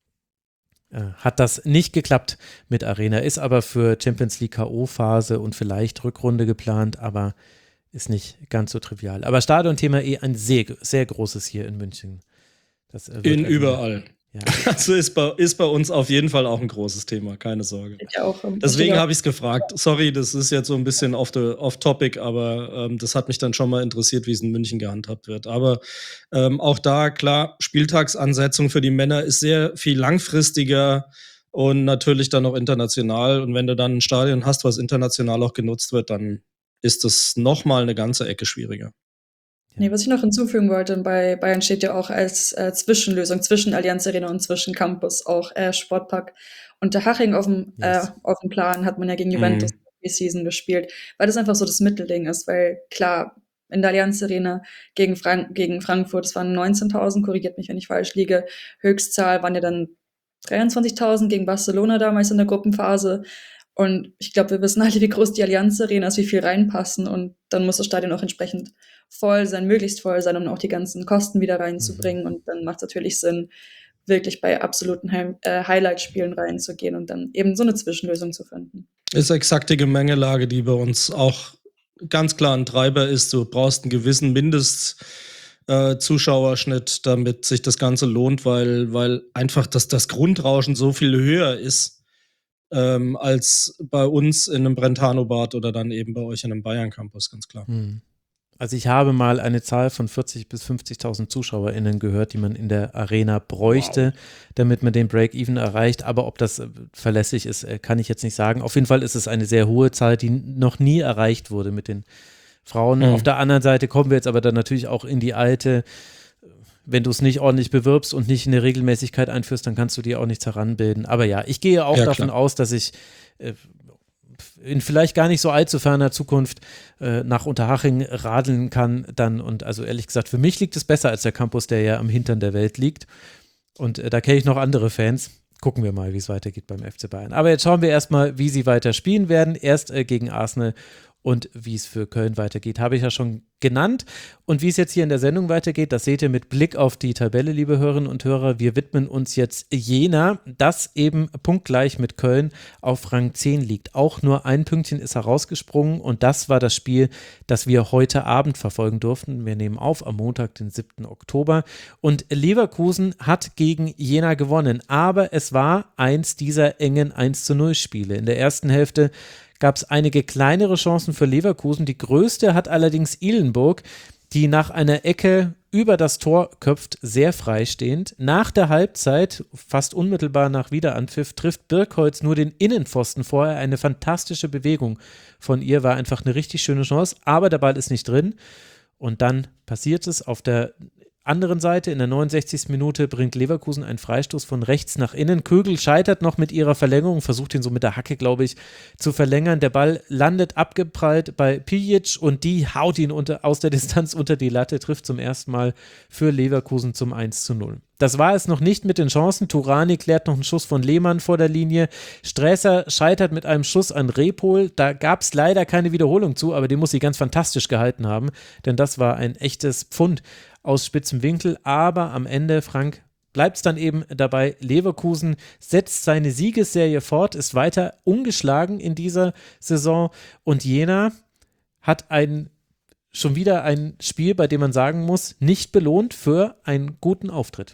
Speaker 1: äh, hat das nicht geklappt mit Arena. Ist aber für Champions League K O-Phase und vielleicht Rückrunde geplant, aber ist nicht ganz so trivial. Aber Stadionthema eh ein sehr, sehr großes hier in München. Das, äh, wird
Speaker 4: In
Speaker 1: also-
Speaker 4: überall.
Speaker 1: Ja.
Speaker 4: Also ist bei, ist bei uns auf jeden Fall auch ein großes Thema, keine Sorge.
Speaker 5: Steht ja auch im-
Speaker 4: Deswegen
Speaker 5: steht ja-
Speaker 4: habe ich es gefragt. Sorry, das ist jetzt so ein bisschen off, the, off topic, aber ähm, das hat mich dann schon mal interessiert, wie es in München gehandhabt wird. Aber ähm, auch da, klar, Spieltagsansetzung für die Männer ist sehr viel langfristiger und natürlich dann auch international. Und wenn du dann ein Stadion hast, was international auch genutzt wird, dann ist das nochmal eine ganze Ecke schwieriger.
Speaker 5: Nee, was ich noch hinzufügen wollte, bei Bayern steht ja auch als äh, Zwischenlösung zwischen Allianz Arena und zwischen Campus auch äh, Sportpark Unterhaching auf dem
Speaker 1: Yes.
Speaker 5: äh, auf dem Plan, hat man ja gegen Juventus
Speaker 4: Mhm.
Speaker 5: die Season gespielt, weil das einfach so das Mittelding ist, weil klar, in der Allianz Arena gegen, Frank gegen Frankfurt, es waren neunzehntausend, korrigiert mich, wenn ich falsch liege, Höchstzahl waren ja dann dreiundzwanzigtausend gegen Barcelona damals in der Gruppenphase. Und ich glaube, wir wissen alle, wie groß die Allianz Arena ist, wie viel reinpassen. Und dann muss das Stadion auch entsprechend voll sein, möglichst voll sein, um auch die ganzen Kosten wieder reinzubringen. Und dann macht es natürlich Sinn, wirklich bei absoluten Hi äh, Highlight-Spielen reinzugehen und dann eben so eine Zwischenlösung zu finden.
Speaker 4: Ist exakt die Gemengelage, die bei uns auch ganz klar ein Treiber ist. Du brauchst einen gewissen Mindest äh, Zuschauerschnitt, damit sich das Ganze lohnt, weil, weil einfach das, das Grundrauschen so viel höher ist ähm, als bei uns in einem Brentano-Bad oder dann eben bei euch in einem Bayern-Campus, ganz klar.
Speaker 1: Hm. Also ich habe mal eine Zahl von vierzigtausend bis fünfzigtausend ZuschauerInnen gehört, die man in der Arena bräuchte, wow. damit man den Break-Even erreicht. Aber ob das äh, verlässlich ist, äh, kann ich jetzt nicht sagen. Auf jeden Fall ist es eine sehr hohe Zahl, die noch nie erreicht wurde mit den Frauen. Mhm. Auf der anderen Seite kommen wir jetzt aber dann natürlich auch in die alte, wenn du es nicht ordentlich bewirbst und nicht eine Regelmäßigkeit einführst, dann kannst du dir auch nichts heranbilden. Aber ja, ich gehe auch
Speaker 4: ja,
Speaker 1: davon
Speaker 4: klar.
Speaker 1: aus, dass ich äh, in vielleicht gar nicht so allzu ferner Zukunft äh, nach Unterhaching radeln kann dann. Und also ehrlich gesagt, für mich liegt es besser als der Campus, der ja am Hintern der Welt liegt. Und äh, da kenne ich noch andere Fans. Gucken wir mal, wie es weitergeht beim F C Bayern. Aber jetzt schauen wir erstmal, wie sie weiter spielen werden. Erst äh, gegen Arsenal und wie es für Köln weitergeht, habe ich ja schon genannt. Und wie es jetzt hier in der Sendung weitergeht, das seht ihr mit Blick auf die Tabelle, liebe Hörerinnen und Hörer. Wir widmen uns jetzt Jena, das eben punktgleich mit Köln auf Rang zehn liegt. Auch nur ein Pünktchen ist herausgesprungen und das war das Spiel, das wir heute Abend verfolgen durften. Wir nehmen auf am Montag, den siebten Oktober. Und Leverkusen hat gegen Jena gewonnen, aber es war eins dieser engen eins zu null Spiele. In der ersten Hälfte gab es einige kleinere Chancen für Leverkusen. Die größte hat allerdings Ihlenburg, die nach einer Ecke über das Tor köpft, sehr freistehend. Nach der Halbzeit, fast unmittelbar nach Wiederanpfiff, trifft Birkholz nur den Innenpfosten vorher. Eine fantastische Bewegung von ihr, war einfach eine richtig schöne Chance, aber der Ball ist nicht drin. Und dann passiert es auf der anderen Seite, in der neunundsechzigsten Minute bringt Leverkusen einen Freistoß von rechts nach innen. Kögel scheitert noch mit ihrer Verlängerung, versucht ihn so mit der Hacke, glaube ich, zu verlängern. Der Ball landet abgeprallt bei Pijic und die haut ihn unter, aus der Distanz unter die Latte, trifft zum ersten Mal für Leverkusen zum eins zu null. Das war es noch nicht mit den Chancen. Turani klärt noch einen Schuss von Lehmann vor der Linie. Strässer scheitert mit einem Schuss an Repol. Da gab es leider keine Wiederholung zu, aber den muss sie ganz fantastisch gehalten haben, denn das war ein echtes Pfund aus spitzem Winkel. Aber am Ende, Frank, bleibt es dann eben dabei. Leverkusen setzt seine Siegesserie fort, ist weiter ungeschlagen in dieser Saison und Jena hat ein schon wieder ein Spiel, bei dem man sagen muss, nicht belohnt für einen guten Auftritt.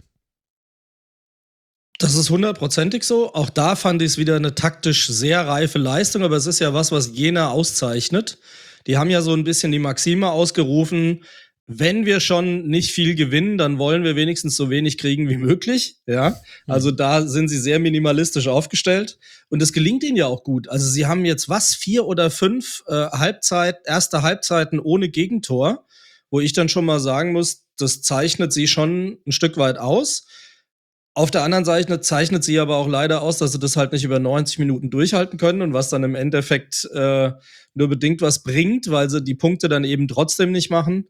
Speaker 4: Das ist hundertprozentig so. Auch da fand ich es wieder eine taktisch sehr reife Leistung, aber es ist ja was, was Jena auszeichnet. Die haben ja so ein bisschen die Maxime ausgerufen, wenn wir schon nicht viel gewinnen, dann wollen wir wenigstens so wenig kriegen wie möglich. Ja, also da sind sie sehr minimalistisch aufgestellt und es gelingt ihnen ja auch gut. Also sie haben jetzt was, vier oder fünf äh, Halbzeit, erste Halbzeiten ohne Gegentor, wo ich dann schon mal sagen muss, das zeichnet sie schon ein Stück weit aus. Auf der anderen Seite zeichnet sie aber auch leider aus, dass sie das halt nicht über neunzig Minuten durchhalten können und was dann im Endeffekt äh, nur bedingt was bringt, weil sie die Punkte dann eben trotzdem nicht machen.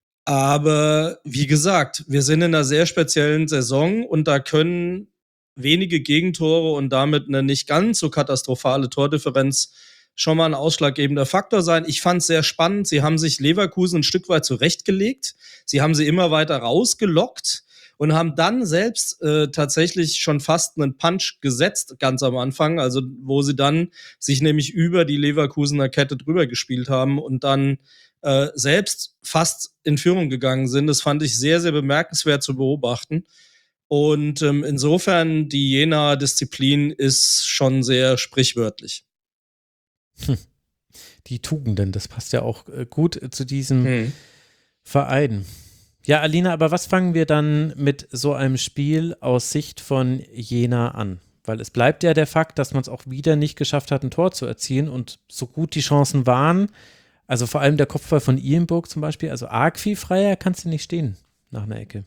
Speaker 4: Aber wie gesagt, wir sind in einer sehr speziellen Saison und da können wenige Gegentore und damit eine nicht ganz so katastrophale Tordifferenz schon mal ein ausschlaggebender Faktor sein. Ich fand es sehr spannend. Sie haben sich Leverkusen ein Stück weit zurechtgelegt. Sie haben sie immer weiter rausgelockt und haben dann selbst äh, tatsächlich schon fast einen Punch gesetzt, ganz am Anfang, also wo sie dann sich nämlich über die Leverkusener Kette drüber gespielt haben und dann äh, selbst fast in Führung gegangen sind. Das fand ich sehr, sehr bemerkenswert zu beobachten. Und ähm, insofern, die Jenaer Disziplin ist schon sehr sprichwörtlich.
Speaker 1: Hm. Die Tugenden, das passt ja auch äh, gut äh, zu diesem hm. Verein. Ja, Alina, aber was fangen wir dann mit so einem Spiel aus Sicht von Jena an? Weil es bleibt ja der Fakt, dass man es auch wieder nicht geschafft hat, ein Tor zu erzielen und so gut die Chancen waren, also vor allem der Kopfball von Ihlenburg zum Beispiel, also arg viel freier kannst du nicht stehen nach einer Ecke.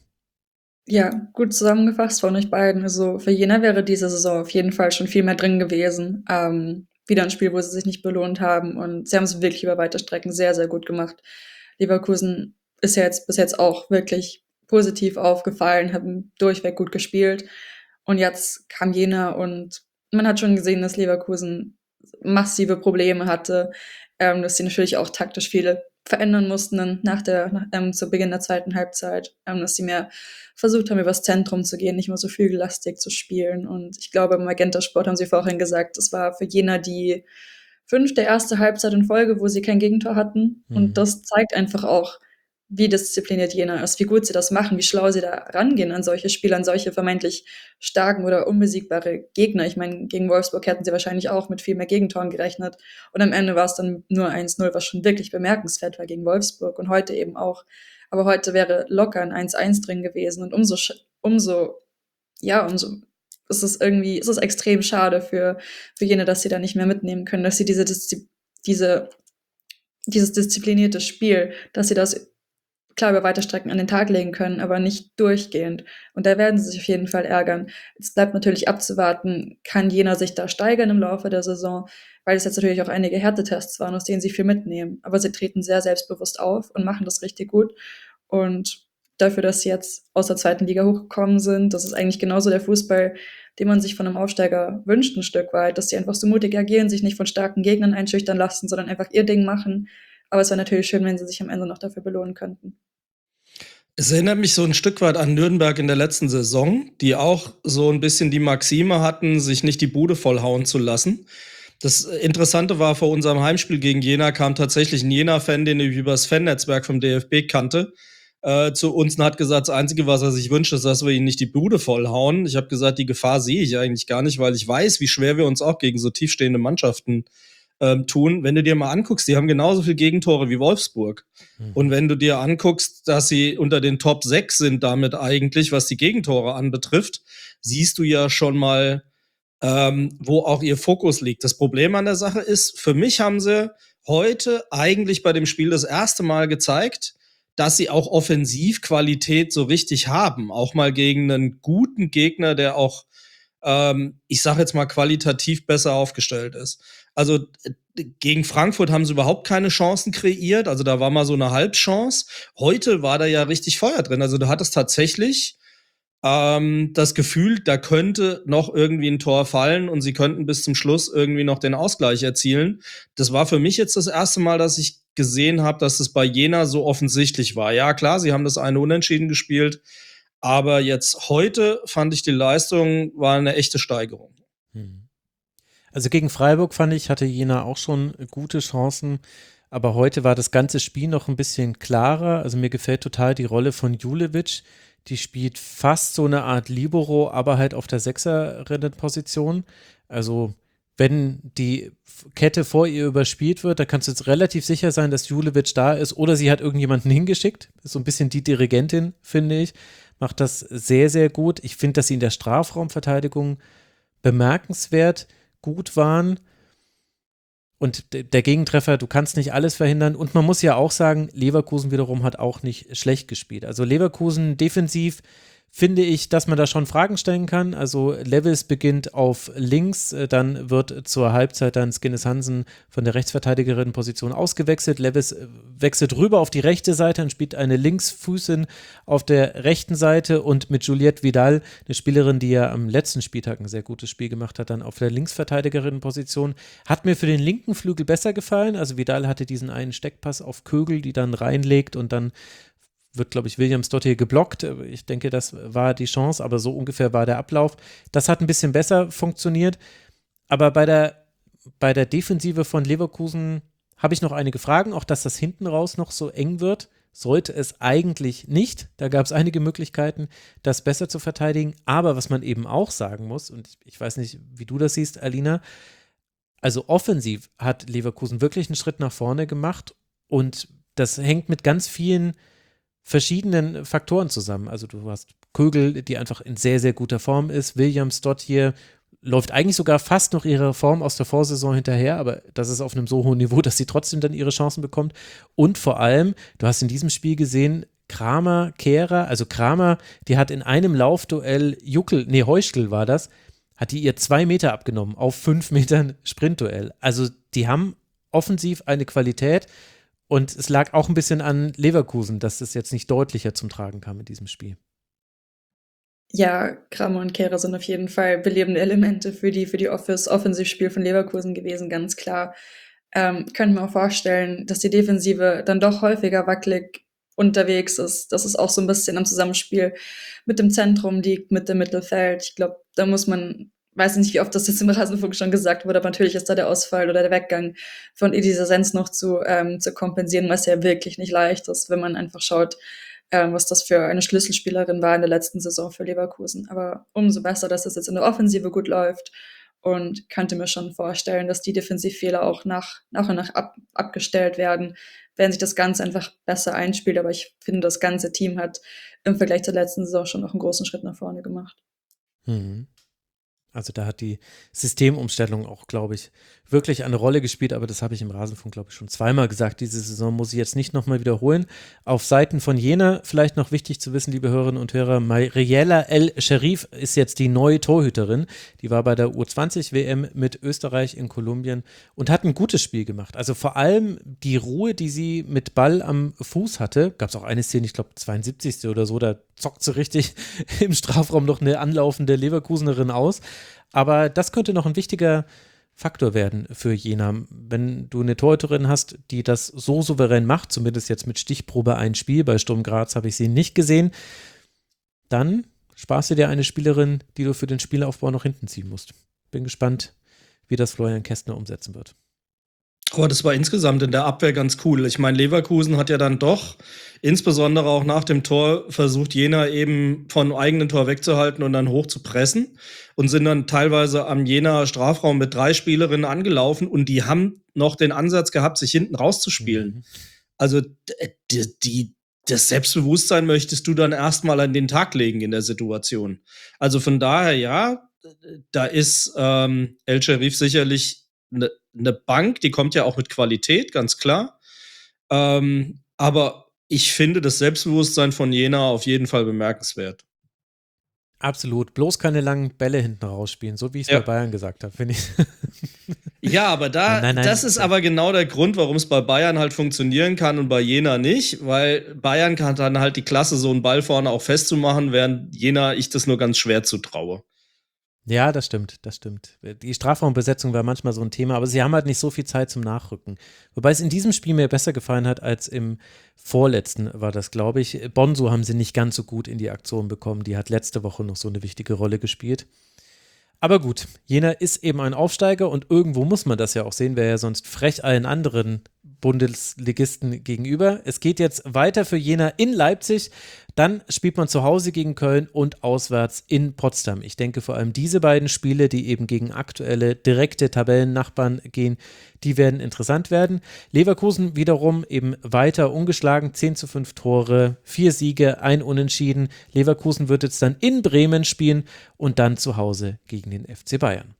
Speaker 5: Ja, gut zusammengefasst von euch beiden. Also für Jena wäre diese Saison auf jeden Fall schon viel mehr drin gewesen. Ähm, wieder ein Spiel, wo sie sich nicht belohnt haben und sie haben es wirklich über weite Strecken sehr, sehr gut gemacht. Leverkusen ist ja jetzt bis jetzt auch wirklich positiv aufgefallen, haben durchweg gut gespielt und jetzt kam Jena und man hat schon gesehen, dass Leverkusen massive Probleme hatte, ähm, dass sie natürlich auch taktisch viele verändern mussten nach der, nach, ähm, zu Beginn der zweiten Halbzeit, ähm, dass sie mehr versucht haben, übers Zentrum zu gehen, nicht mehr so flügellastig zu spielen. Und ich glaube, im Magenta Sport haben sie vorhin gesagt, es war für Jena die fünfte erste Halbzeit in Folge, wo sie kein Gegentor hatten. Mhm. Und das zeigt einfach auch, wie diszipliniert Jena ist, wie gut sie das machen, wie schlau sie da rangehen an solche Spiele, an solche vermeintlich starken oder unbesiegbare Gegner. Ich meine, gegen Wolfsburg hätten sie wahrscheinlich auch mit viel mehr Gegentoren gerechnet. Und am Ende war es dann nur eins null, was schon wirklich bemerkenswert war gegen Wolfsburg und heute eben auch. Aber heute wäre locker ein eins eins drin gewesen und umso, umso, ja, umso ist es irgendwie, ist es extrem schade für, für Jena, dass sie da nicht mehr mitnehmen können, dass sie diese, diese, dieses disziplinierte Spiel, dass sie das klar über weite Strecken an den Tag legen können, aber nicht durchgehend. Und da werden sie sich auf jeden Fall ärgern. Es bleibt natürlich abzuwarten, kann Jena sich da steigern im Laufe der Saison, weil es jetzt natürlich auch einige Härtetests waren, aus denen sie viel mitnehmen. Aber sie treten sehr selbstbewusst auf und machen das richtig gut. Und dafür, dass sie jetzt aus der zweiten Liga hochgekommen sind, das ist eigentlich genauso der Fußball, den man sich von einem Aufsteiger wünscht ein Stück weit, dass sie einfach so mutig agieren, sich nicht von starken Gegnern einschüchtern lassen, sondern einfach ihr Ding machen. Aber es wäre natürlich schön, wenn sie sich am Ende noch dafür belohnen könnten.
Speaker 4: Es erinnert mich so ein Stück weit an Nürnberg in der letzten Saison, die auch so ein bisschen die Maxime hatten, sich nicht die Bude vollhauen zu lassen. Das Interessante war, vor unserem Heimspiel gegen Jena kam tatsächlich ein Jena-Fan, den ich über das Fan-Netzwerk vom D F B kannte, äh, zu uns und hat gesagt, das Einzige, was er sich wünscht, ist, dass wir ihn nicht die Bude vollhauen. Ich habe gesagt, die Gefahr sehe ich eigentlich gar nicht, weil ich weiß, wie schwer wir uns auch gegen so tiefstehende Mannschaften ähm, tun. Wenn du dir mal anguckst, die haben genauso viele Gegentore wie Wolfsburg. Mhm. Und wenn du dir anguckst, dass sie unter den Top sechs sind damit eigentlich, was die Gegentore anbetrifft, siehst du ja schon mal, ähm, wo auch ihr Fokus liegt. Das Problem an der Sache ist, für mich haben sie heute eigentlich bei dem Spiel das erste Mal gezeigt, dass sie auch Offensivqualität so richtig haben. Auch mal gegen einen guten Gegner, der auch, ähm, ich sage jetzt mal, qualitativ besser aufgestellt ist. Also äh, gegen Frankfurt haben sie überhaupt keine Chancen kreiert. Also da war mal so eine Halbchance. Heute war da ja richtig Feuer drin. Also du hattest tatsächlich ähm, das Gefühl, da könnte noch irgendwie ein Tor fallen und sie könnten bis zum Schluss irgendwie noch den Ausgleich erzielen. Das war für mich jetzt das erste Mal, dass ich gesehen habe, dass es bei Jena so offensichtlich war. Ja, klar, sie haben das eine Unentschieden gespielt, aber jetzt heute fand ich, die Leistung war eine echte Steigerung.
Speaker 1: Also gegen Freiburg fand ich, hatte Jena auch schon gute Chancen, aber heute war das ganze Spiel noch ein bisschen klarer. Also mir gefällt total die Rolle von Julevic. Die spielt fast so eine Art Libero, aber halt auf der Sechserinnenposition. Also wenn die Kette vor ihr überspielt wird, da kannst du jetzt relativ sicher sein, dass Julevic da ist oder sie hat irgendjemanden hingeschickt. Ist so ein bisschen die Dirigentin, finde ich. Macht das sehr, sehr gut. Ich finde, dass sie in der Strafraumverteidigung bemerkenswert gut waren. Und der Gegentreffer, du kannst nicht alles verhindern. Und man muss ja auch sagen, Leverkusen wiederum hat auch nicht schlecht gespielt. Also Leverkusen defensiv finde ich, dass man da schon Fragen stellen kann. Also Levis beginnt auf links, dann wird zur Halbzeit dann Skinnes Hansen von der Rechtsverteidigerin-Position ausgewechselt. Levis wechselt rüber auf die rechte Seite und spielt eine Linksfüßin auf der rechten Seite und mit Juliette Vidal, eine Spielerin, die ja am letzten Spieltag ein sehr gutes Spiel gemacht hat, dann auf der Linksverteidigerin-Position. Hat mir für den linken Flügel besser gefallen. Also Vidal hatte diesen einen Steckpass auf Kögel, die dann reinlegt und dann wird, glaube ich, Williams-Dott geblockt. Ich denke, das war die Chance, aber so ungefähr war der Ablauf. Das hat ein bisschen besser funktioniert, aber bei der, bei der Defensive von Leverkusen habe ich noch einige Fragen, auch dass das hinten raus noch so eng wird, sollte es eigentlich nicht. Da gab es einige Möglichkeiten, das besser zu verteidigen, aber was man eben auch sagen muss, und ich weiß nicht, wie du das siehst, Alina, also offensiv hat Leverkusen wirklich einen Schritt nach vorne gemacht und das hängt mit ganz vielen verschiedenen Faktoren zusammen. Also du hast Kögel, die einfach in sehr, sehr guter Form ist. Williams-Dott hier läuft eigentlich sogar fast noch ihre Form aus der Vorsaison hinterher, aber das ist auf einem so hohen Niveau, dass sie trotzdem dann ihre Chancen bekommt. Und vor allem, du hast in diesem Spiel gesehen, Kramer, Kehrer, also Kramer, die hat in einem Laufduell Juckel, nee, Heuschkel war das, hat die ihr zwei Meter abgenommen auf fünf Metern Sprintduell. Also die haben offensiv eine Qualität. Und es lag auch ein bisschen an Leverkusen, dass es jetzt nicht deutlicher zum Tragen kam in diesem Spiel.
Speaker 5: Ja, Kramer und Kehrer sind auf jeden Fall belebende Elemente für die, für die Office Offensivspiel von Leverkusen gewesen, ganz klar. Ähm, könnte mir auch vorstellen, dass die Defensive dann doch häufiger wackelig unterwegs ist. Das ist auch so ein bisschen am Zusammenspiel mit dem Zentrum liegt, mit dem Mittelfeld. Ich glaube, da muss man, weiß nicht, wie oft das jetzt im Rasenfunk schon gesagt wurde, aber natürlich ist da der Ausfall oder der Weggang von Elisa Sens noch zu, ähm, zu kompensieren, was ja wirklich nicht leicht ist, wenn man einfach schaut, ähm, was das für eine Schlüsselspielerin war in der letzten Saison für Leverkusen. Aber umso besser, dass es jetzt in der Offensive gut läuft und könnte mir schon vorstellen, dass die Defensivfehler auch nach, nach und nach ab, abgestellt werden, wenn sich das Ganze einfach besser einspielt. Aber ich finde, das ganze Team hat im Vergleich zur letzten Saison schon noch einen großen Schritt nach vorne gemacht.
Speaker 1: Mhm. Also da hat die Systemumstellung auch, glaube ich, wirklich eine Rolle gespielt, aber das habe ich im Rasenfunk, glaube ich, schon zweimal gesagt. Diese Saison muss ich jetzt nicht nochmal wiederholen. Auf Seiten von Jena vielleicht noch wichtig zu wissen, liebe Hörerinnen und Hörer, Mariella El Sherif ist jetzt die neue Torhüterin. Die war bei der U zwanzig W M mit Österreich in Kolumbien und hat ein gutes Spiel gemacht. Also vor allem die Ruhe, die sie mit Ball am Fuß hatte, gab es auch eine Szene, ich glaube zweiundsiebzigste oder so, da zockt sie richtig im Strafraum noch eine anlaufende Leverkusenerin aus. Aber das könnte noch ein wichtiger Faktor werden für Jena. Wenn du eine Torhüterin hast, die das so souverän macht, zumindest jetzt mit Stichprobe ein Spiel, bei Sturm Graz habe ich sie nicht gesehen, dann sparst du dir eine Spielerin, die du für den Spielaufbau noch hinten ziehen musst. Bin gespannt, wie das Florian Kästner umsetzen wird.
Speaker 4: Oh, das war insgesamt in der Abwehr ganz cool. Ich meine, Leverkusen hat ja dann doch insbesondere auch nach dem Tor versucht, Jena eben von eigenen Tor wegzuhalten und dann hoch zu pressen und sind dann teilweise am Jenaer Strafraum mit drei Spielerinnen angelaufen und die haben noch den Ansatz gehabt, sich hinten rauszuspielen. Mhm. Also die, die, das Selbstbewusstsein möchtest du dann erstmal an den Tag legen in der Situation. Also von daher, ja, da ist ähm, El Sherif sicherlich eine ne Bank, die kommt ja auch mit Qualität, ganz klar. Ähm, aber ich finde das Selbstbewusstsein von Jena auf jeden Fall bemerkenswert.
Speaker 1: Absolut. Bloß keine langen Bälle hinten rausspielen, so wie ich es ja. bei Bayern gesagt habe, finde ich.
Speaker 4: Ja, aber da, nein, nein, nein. das ist aber genau der Grund, warum es bei Bayern halt funktionieren kann und bei Jena nicht, weil Bayern kann dann halt die Klasse, so einen Ball vorne auch festzumachen, während Jena ich das nur ganz schwer zutraue.
Speaker 1: Ja, das stimmt, das stimmt. Die Strafraumbesetzung war manchmal so ein Thema, aber sie haben halt nicht so viel Zeit zum Nachrücken. Wobei es in diesem Spiel mir besser gefallen hat als im vorletzten, war das, glaube ich. Bonsu haben sie nicht ganz so gut in die Aktion bekommen. Die hat letzte Woche noch so eine wichtige Rolle gespielt. Aber gut, Jena ist eben ein Aufsteiger und irgendwo muss man das ja auch sehen, wäre ja sonst frech allen anderen Bundesligisten gegenüber. Es geht jetzt weiter für Jena in Leipzig, dann spielt man zu Hause gegen Köln und auswärts in Potsdam. Ich denke vor allem diese beiden Spiele, die eben gegen aktuelle direkte Tabellennachbarn gehen, die werden interessant werden. Leverkusen wiederum eben weiter ungeschlagen, zehn zu fünf Tore, vier Siege, ein Unentschieden. Leverkusen wird jetzt dann in Bremen spielen und dann zu Hause gegen den F C Bayern.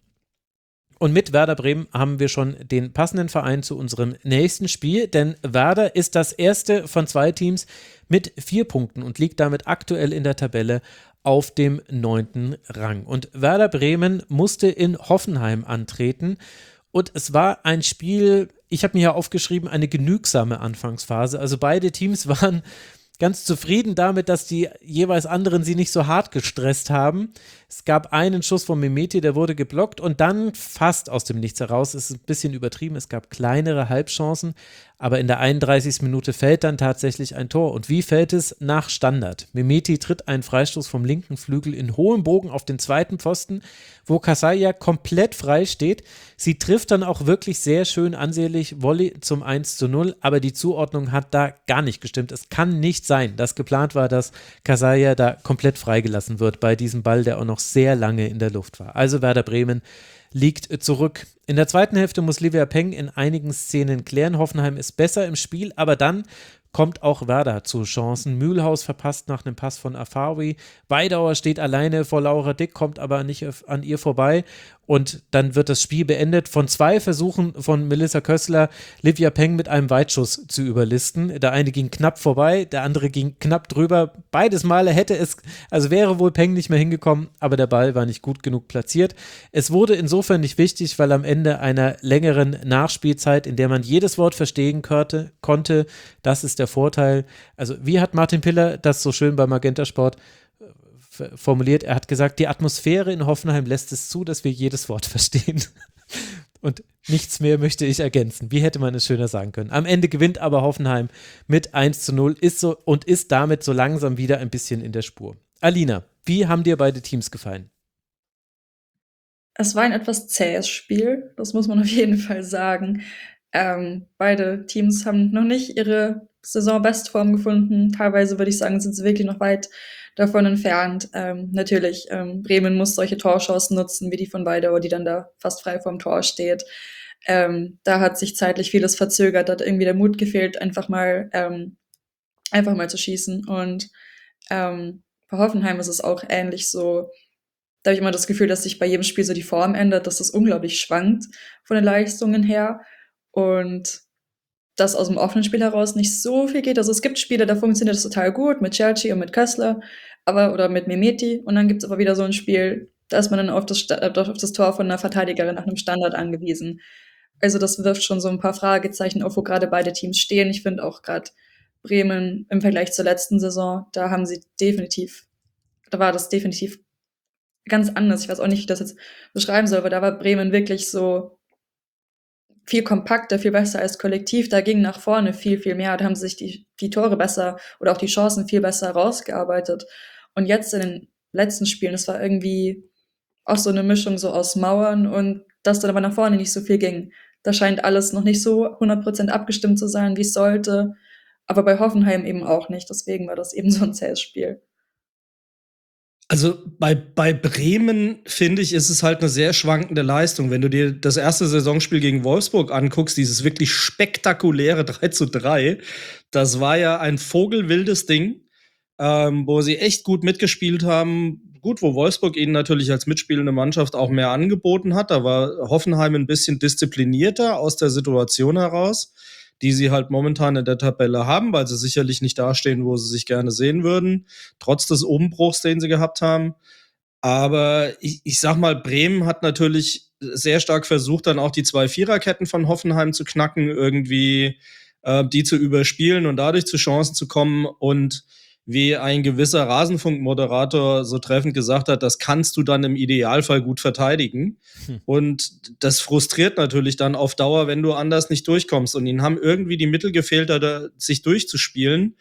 Speaker 1: Und mit Werder Bremen haben wir schon den passenden Verein zu unserem nächsten Spiel, denn Werder ist das erste von zwei Teams mit vier Punkten und liegt damit aktuell in der Tabelle auf dem neunten Rang. Und Werder Bremen musste in Hoffenheim antreten und es war ein Spiel, ich habe mir hier aufgeschrieben, eine genügsame Anfangsphase. Also beide Teams waren ganz zufrieden damit, dass die jeweils anderen sie nicht so hart gestresst haben. Es gab einen Schuss von Mehmeti, der wurde geblockt und dann fast aus dem Nichts heraus, ist ein bisschen übertrieben, es gab kleinere Halbchancen, aber in der einunddreißigsten Minute fällt dann tatsächlich ein Tor. Und wie fällt es? Nach Standard. Mehmeti tritt einen Freistoß vom linken Flügel in hohem Bogen auf den zweiten Pfosten, wo Kasaja komplett frei steht. Sie trifft dann auch wirklich sehr schön ansehnlich Volley zum eins zu null, aber die Zuordnung hat da gar nicht gestimmt. Es kann nicht sein, dass geplant war, dass Kasaja da komplett freigelassen wird bei diesem Ball, der auch noch sehr lange in der Luft war. Also Werder Bremen liegt zurück. In der zweiten Hälfte muss Livia Peng in einigen Szenen klären. Hoffenheim ist besser im Spiel, aber dann kommt auch Werder zu Chancen. Mühlhaus verpasst nach einem Pass von Afawi. Weidauer steht alleine vor Laura Dick, kommt aber nicht an ihr vorbei. Und dann wird das Spiel beendet von zwei Versuchen von Melissa Kössler, Livia Peng mit einem Weitschuss zu überlisten. Der eine ging knapp vorbei, der andere ging knapp drüber. Beides Male hätte es, also wäre wohl Peng nicht mehr hingekommen, aber der Ball war nicht gut genug platziert. Es wurde insofern nicht wichtig, weil am Ende einer längeren Nachspielzeit, in der man jedes Wort verstehen konnte, konnte, das ist der Vorteil. Also wie hat Martin Piller das so schön bei Magenta Sport formuliert? Er hat gesagt, die Atmosphäre in Hoffenheim lässt es zu, dass wir jedes Wort verstehen. Und nichts mehr möchte ich ergänzen. Wie hätte man es schöner sagen können? Am Ende gewinnt aber Hoffenheim mit eins zu null ist so, und ist damit so langsam wieder ein bisschen in der Spur. Alina, wie haben dir beide Teams gefallen?
Speaker 5: Es war ein etwas zähes Spiel, das muss man auf jeden Fall sagen. Ähm, beide Teams haben noch nicht ihre Saisonbestform gefunden. Teilweise würde ich sagen, sind sie wirklich noch weit davon entfernt. Ähm, natürlich, ähm, Bremen muss solche Torchancen nutzen, wie die von Weidauer, die dann da fast frei vorm Tor steht. Ähm, da hat sich zeitlich vieles verzögert, da hat irgendwie der Mut gefehlt, einfach mal, ähm, einfach mal zu schießen. Und ähm, bei Hoffenheim ist es auch ähnlich so. Da habe ich immer das Gefühl, dass sich bei jedem Spiel so die Form ändert, dass das unglaublich schwankt von den Leistungen her. Und dass aus dem offenen Spiel heraus nicht so viel geht. Also es gibt Spiele, da funktioniert das total gut mit Cerci und mit Kössler, aber oder mit Mehmeti. Und dann gibt es aber wieder so ein Spiel, da ist man dann auf das, auf das Tor von einer Verteidigerin nach einem Standard angewiesen. Also das wirft schon so ein paar Fragezeichen auf, wo gerade beide Teams stehen. Ich finde auch gerade Bremen im Vergleich zur letzten Saison, da haben sie definitiv, da war das definitiv ganz anders. Ich weiß auch nicht, wie ich das jetzt beschreiben soll, aber da war Bremen wirklich so viel kompakter, viel besser als Kollektiv. Da ging nach vorne viel, viel mehr. Da haben sich die, die Tore besser oder auch die Chancen viel besser rausgearbeitet. Und jetzt in den letzten Spielen, das war irgendwie auch so eine Mischung so aus Mauern und dass dann aber nach vorne nicht so viel ging. Da scheint alles noch nicht so hundert Prozent abgestimmt zu sein, wie es sollte. Aber bei Hoffenheim eben auch nicht. Deswegen war das eben so ein zähes Spiel.
Speaker 4: Also bei, bei Bremen, finde ich, ist es halt eine sehr schwankende Leistung. Wenn du dir das erste Saisonspiel gegen Wolfsburg anguckst, dieses wirklich spektakuläre drei zu drei, das war ja ein vogelwildes Ding, ähm, wo sie echt gut mitgespielt haben. Gut, wo Wolfsburg ihnen natürlich als mitspielende Mannschaft auch mehr angeboten hat. Da war Hoffenheim ein bisschen disziplinierter aus der Situation heraus, die sie halt momentan in der Tabelle haben, weil sie sicherlich nicht dastehen, wo sie sich gerne sehen würden, trotz des Umbruchs, den sie gehabt haben. Aber ich, ich sag mal, Bremen hat natürlich sehr stark versucht, dann auch die zwei Viererketten von Hoffenheim zu knacken, irgendwie äh, die zu überspielen und dadurch zu Chancen zu kommen. Und wie ein gewisser Rasenfunk-Moderator so treffend gesagt hat, das kannst du dann im Idealfall gut verteidigen. Hm. Und das frustriert natürlich dann auf Dauer, wenn du anders nicht durchkommst. Und ihnen haben irgendwie die Mittel gefehlt, da sich durchzuspielen.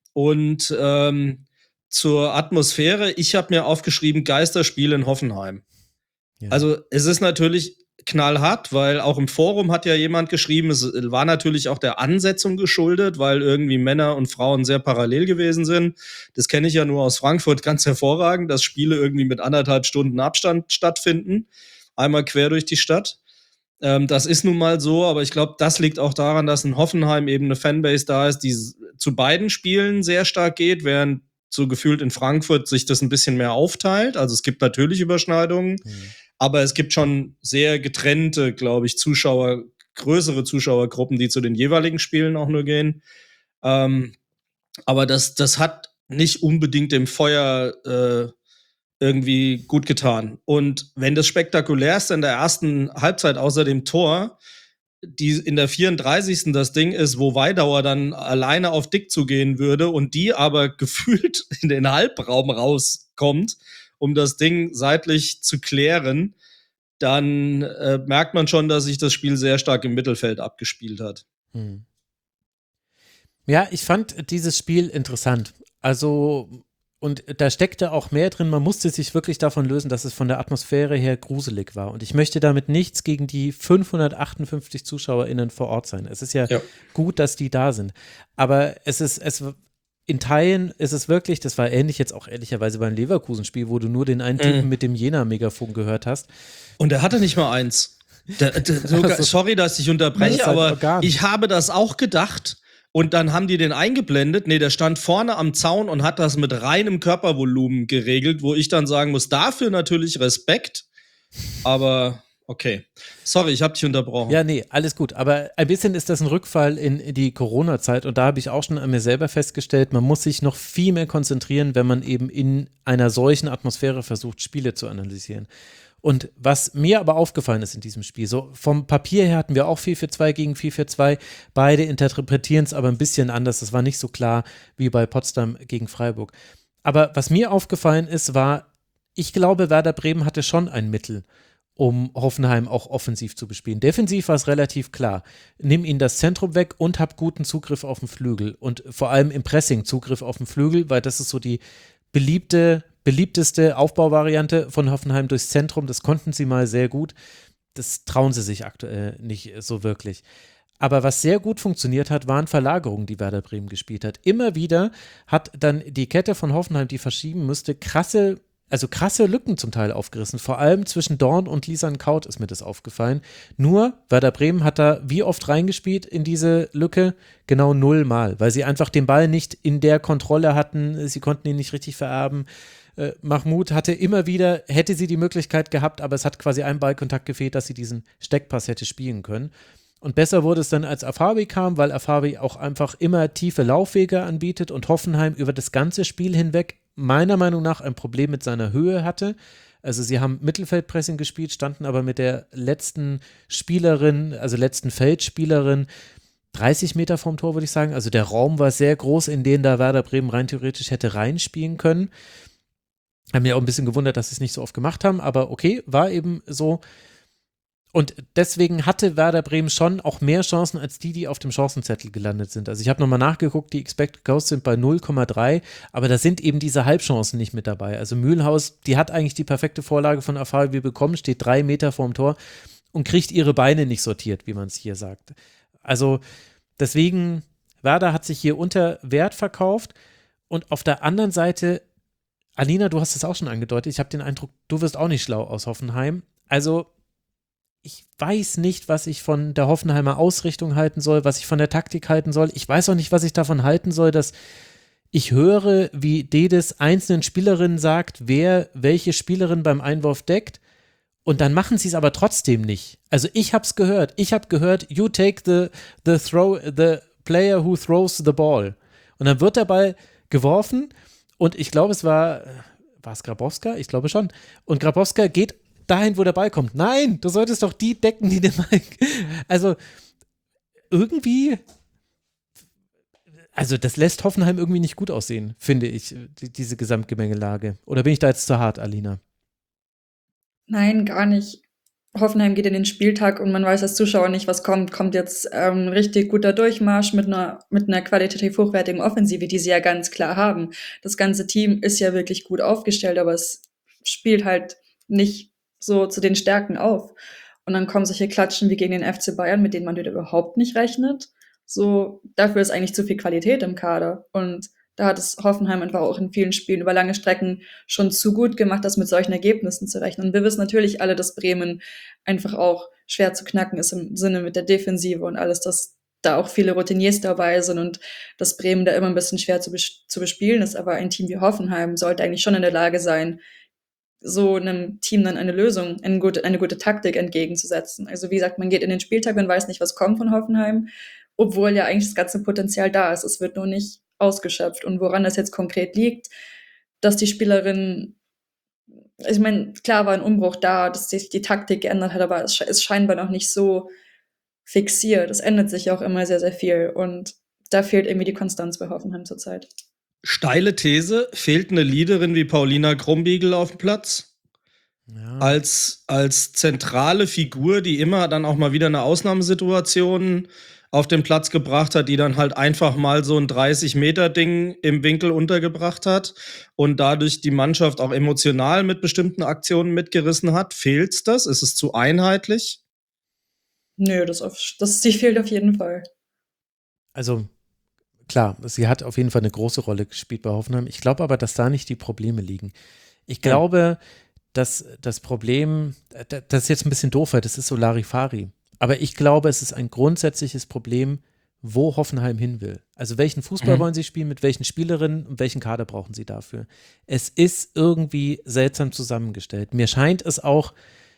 Speaker 4: Und ähm, zur Atmosphäre, ich habe mir aufgeschrieben, Geisterspiel in Hoffenheim. Ja. Also es ist natürlich knallhart, weil auch im Forum hat ja jemand geschrieben, es war natürlich auch der Ansetzung geschuldet, weil irgendwie Männer und Frauen sehr parallel gewesen sind. Das kenne ich ja nur aus Frankfurt ganz hervorragend, dass Spiele irgendwie mit anderthalb Stunden Abstand stattfinden, einmal quer durch die Stadt. Ähm, das ist nun mal so, aber ich glaube, das liegt auch daran, dass in Hoffenheim eben eine Fanbase da ist, die zu beiden Spielen sehr stark geht, während so gefühlt in Frankfurt sich das ein bisschen mehr aufteilt. Also es gibt natürlich Überschneidungen, mhm. aber es gibt schon sehr getrennte, glaube ich, Zuschauer, größere Zuschauergruppen, die zu den jeweiligen Spielen auch nur gehen. Ähm, aber das, das hat nicht unbedingt dem Feuer äh, irgendwie gut getan. Und wenn das Spektakulärste in der ersten Halbzeit außer dem Tor die in der vierunddreißigsten das Ding ist, wo Weidauer dann alleine auf Dick zugehen würde und die aber gefühlt in den Halbraum rauskommt, um das Ding seitlich zu klären, dann äh, merkt man schon, dass sich das Spiel sehr stark im Mittelfeld abgespielt hat.
Speaker 1: Hm. Ja, ich fand dieses Spiel interessant. Also und da steckte auch mehr drin, man musste sich wirklich davon lösen, dass es von der Atmosphäre her gruselig war. Und ich möchte damit nichts gegen die fünfhundertachtundfünfzig ZuschauerInnen vor Ort sein. Es ist ja, ja. gut, dass die da sind. Aber es ist, es in Teilen ist es wirklich, das war ähnlich jetzt auch ehrlicherweise beim Leverkusen-Spiel, wo du nur den einen Typen mhm. mit dem Jena-Megafon gehört hast.
Speaker 4: Und er hatte nicht mal eins. Der, der, sogar, also, sorry, dass ich unterbreche, aber halt ich habe das auch gedacht. Und dann haben die den eingeblendet. Nee, der stand vorne am Zaun und hat das mit reinem Körpervolumen geregelt, wo ich dann sagen muss, dafür natürlich Respekt. Aber okay. Sorry, ich habe dich unterbrochen.
Speaker 1: Ja, nee, alles gut. Aber ein bisschen ist das ein Rückfall in die Corona-Zeit. Und da habe ich auch schon an mir selber festgestellt, man muss sich noch viel mehr konzentrieren, wenn man eben in einer solchen Atmosphäre versucht, Spiele zu analysieren. Und was mir aber aufgefallen ist in diesem Spiel, so vom Papier her hatten wir auch vier vier zwei gegen vier vier zwei, beide interpretieren es aber ein bisschen anders, das war nicht so klar wie bei Potsdam gegen Freiburg. Aber was mir aufgefallen ist, war, ich glaube, Werder Bremen hatte schon ein Mittel, um Hoffenheim auch offensiv zu bespielen. Defensiv war es relativ klar, nimm ihnen das Zentrum weg und hab guten Zugriff auf den Flügel und vor allem im Pressing Zugriff auf den Flügel, weil das ist so die beliebte beliebteste Aufbauvariante von Hoffenheim durchs Zentrum, das konnten sie mal sehr gut, das trauen sie sich aktuell nicht so wirklich. Aber was sehr gut funktioniert hat, waren Verlagerungen, die Werder Bremen gespielt hat. Immer wieder hat dann die Kette von Hoffenheim, die verschieben müsste, krasse, also krasse Lücken zum Teil aufgerissen. Vor allem zwischen Dorn und Lisan Kaut ist mir das aufgefallen. Nur Werder Bremen hat da wie oft reingespielt in diese Lücke? Genau nullmal, weil sie einfach den Ball nicht in der Kontrolle hatten, sie konnten ihn nicht richtig vererben. Äh, Mahmoud hatte immer wieder, hätte sie die Möglichkeit gehabt, aber es hat quasi ein Ballkontakt gefehlt, dass sie diesen Steckpass hätte spielen können. Und besser wurde es dann, als Afabi kam, weil Afabi auch einfach immer tiefe Laufwege anbietet und Hoffenheim über das ganze Spiel hinweg meiner Meinung nach ein Problem mit seiner Höhe hatte. Also sie haben Mittelfeldpressing gespielt, standen aber mit der letzten Spielerin, also letzten Feldspielerin dreißig Meter vom Tor, würde ich sagen. Also der Raum war sehr groß, in den da Werder Bremen rein theoretisch hätte reinspielen können. Haben mir auch ein bisschen gewundert, dass sie es nicht so oft gemacht haben, aber okay, war eben so. Und deswegen hatte Werder Bremen schon auch mehr Chancen als die, die auf dem Chancenzettel gelandet sind. Also ich habe nochmal nachgeguckt, die Expected Goals sind bei null Komma drei, aber da sind eben diese Halbchancen nicht mit dabei. Also Mühlhaus, die hat eigentlich die perfekte Vorlage von Afabi bekommen, steht drei Meter vorm Tor und kriegt ihre Beine nicht sortiert, wie man es hier sagt. Also deswegen, Werder hat sich hier unter Wert verkauft und auf der anderen Seite, Alina, du hast es auch schon angedeutet, ich habe den Eindruck, du wirst auch nicht schlau aus Hoffenheim. Also ich weiß nicht, was ich von der Hoffenheimer Ausrichtung halten soll, was ich von der Taktik halten soll. Ich weiß auch nicht, was ich davon halten soll, dass ich höre, wie Dedes einzelnen Spielerinnen sagt, wer welche Spielerin beim Einwurf deckt. Und dann machen sie es aber trotzdem nicht. Also ich habe es gehört. Ich habe gehört, you take the, the throw, the player who throws the ball. Und dann wird der Ball geworfen und ich glaube, es war, war es Grabowska? Ich glaube schon. Und Grabowska geht dahin, wo der Ball kommt. Nein, du solltest doch die decken, die den Ball. Also irgendwie, also das lässt Hoffenheim irgendwie nicht gut aussehen, finde ich, die, diese Gesamtgemengelage. Oder bin ich da jetzt zu hart, Alina?
Speaker 5: Nein, gar nicht. Hoffenheim geht in den Spieltag und man weiß als Zuschauer nicht, was kommt. Kommt jetzt ähm, ein richtig guter Durchmarsch mit einer, mit einer qualitativ hochwertigen Offensive, die sie ja ganz klar haben. Das ganze Team ist ja wirklich gut aufgestellt, aber es spielt halt nicht so zu den Stärken auf. Und dann kommen solche Klatschen wie gegen den F C Bayern, mit denen man überhaupt nicht rechnet. So, dafür ist eigentlich zu viel Qualität im Kader. Und da hat es Hoffenheim einfach auch in vielen Spielen über lange Strecken schon zu gut gemacht, das mit solchen Ergebnissen zu rechnen. Und wir wissen natürlich alle, dass Bremen einfach auch schwer zu knacken ist im Sinne mit der Defensive und alles, dass da auch viele Routiniers dabei sind und dass Bremen da immer ein bisschen schwer zu, bes- zu bespielen ist. Aber ein Team wie Hoffenheim sollte eigentlich schon in der Lage sein, so einem Team dann eine Lösung, eine gute, eine gute Taktik entgegenzusetzen. Also wie gesagt, man geht in den Spieltag, man weiß nicht, was kommt von Hoffenheim, obwohl ja eigentlich das ganze Potenzial da ist. Es wird nur nicht ausgeschöpft. Und woran das jetzt konkret liegt, dass die Spielerin, ich meine, klar war ein Umbruch da, dass sich die Taktik geändert hat, aber es ist scheinbar noch nicht so fixiert. Es ändert sich auch immer sehr, sehr viel. Und da fehlt irgendwie die Konstanz bei Hoffenheim zurzeit.
Speaker 4: Steile These, fehlt eine Leaderin wie Paulina Krumbiegel auf dem Platz? Ja. Als, als zentrale Figur, die immer dann auch mal wieder eine Ausnahmesituation auf den Platz gebracht hat, die dann halt einfach mal so ein dreißig-Meter-Ding im Winkel untergebracht hat und dadurch die Mannschaft auch emotional mit bestimmten Aktionen mitgerissen hat. Fehlt's das? Ist es zu einheitlich?
Speaker 5: Nö, das, auf, das sie fehlt auf jeden Fall.
Speaker 1: Also klar, sie hat auf jeden Fall eine große Rolle gespielt bei Hoffenheim. Ich glaube aber, dass da nicht die Probleme liegen. Ich glaube, ja. dass das Problem, das ist jetzt ein bisschen doof, weil das ist so Larifari. Aber ich glaube, es ist ein grundsätzliches Problem, wo Hoffenheim hin will. Also welchen Fußball mhm. wollen sie spielen, mit welchen Spielerinnen und welchen Kader brauchen sie dafür. Es ist irgendwie seltsam zusammengestellt. Mir scheint es auch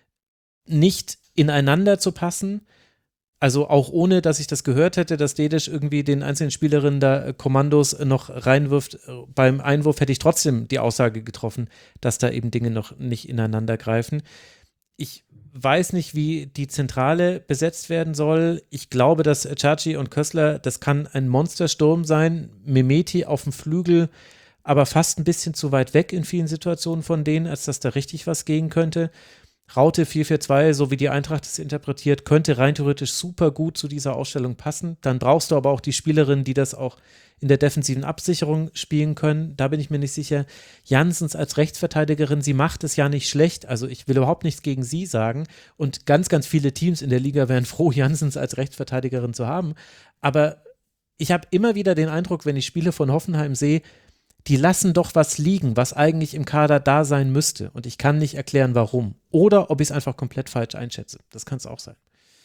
Speaker 1: nicht ineinander zu passen. Also auch ohne, dass ich das gehört hätte, dass Dedisch irgendwie den einzelnen Spielerinnen da Kommandos noch reinwirft. Beim Einwurf hätte ich trotzdem die Aussage getroffen, dass da eben Dinge noch nicht ineinander greifen. Ich weiß nicht, wie die Zentrale besetzt werden soll. Ich glaube, dass Chachi und Kössler, das kann ein Monstersturm sein. Mehmeti auf dem Flügel, aber fast ein bisschen zu weit weg in vielen Situationen von denen, als dass da richtig was gehen könnte. Raute vier vier zwei, so wie die Eintracht es interpretiert, könnte rein theoretisch super gut zu dieser Ausstellung passen. Dann brauchst du aber auch die Spielerinnen, die das auch in der defensiven Absicherung spielen können. Da bin ich mir nicht sicher. Janssens als Rechtsverteidigerin, sie macht es ja nicht schlecht. Also ich will überhaupt nichts gegen sie sagen. Und ganz, ganz viele Teams in der Liga wären froh, Janssens als Rechtsverteidigerin zu haben. Aber ich habe immer wieder den Eindruck, wenn ich Spiele von Hoffenheim sehe, die lassen doch was liegen, was eigentlich im Kader da sein müsste. Und ich kann nicht erklären, warum. Oder ob ich es einfach komplett falsch einschätze. Das kann es auch sein.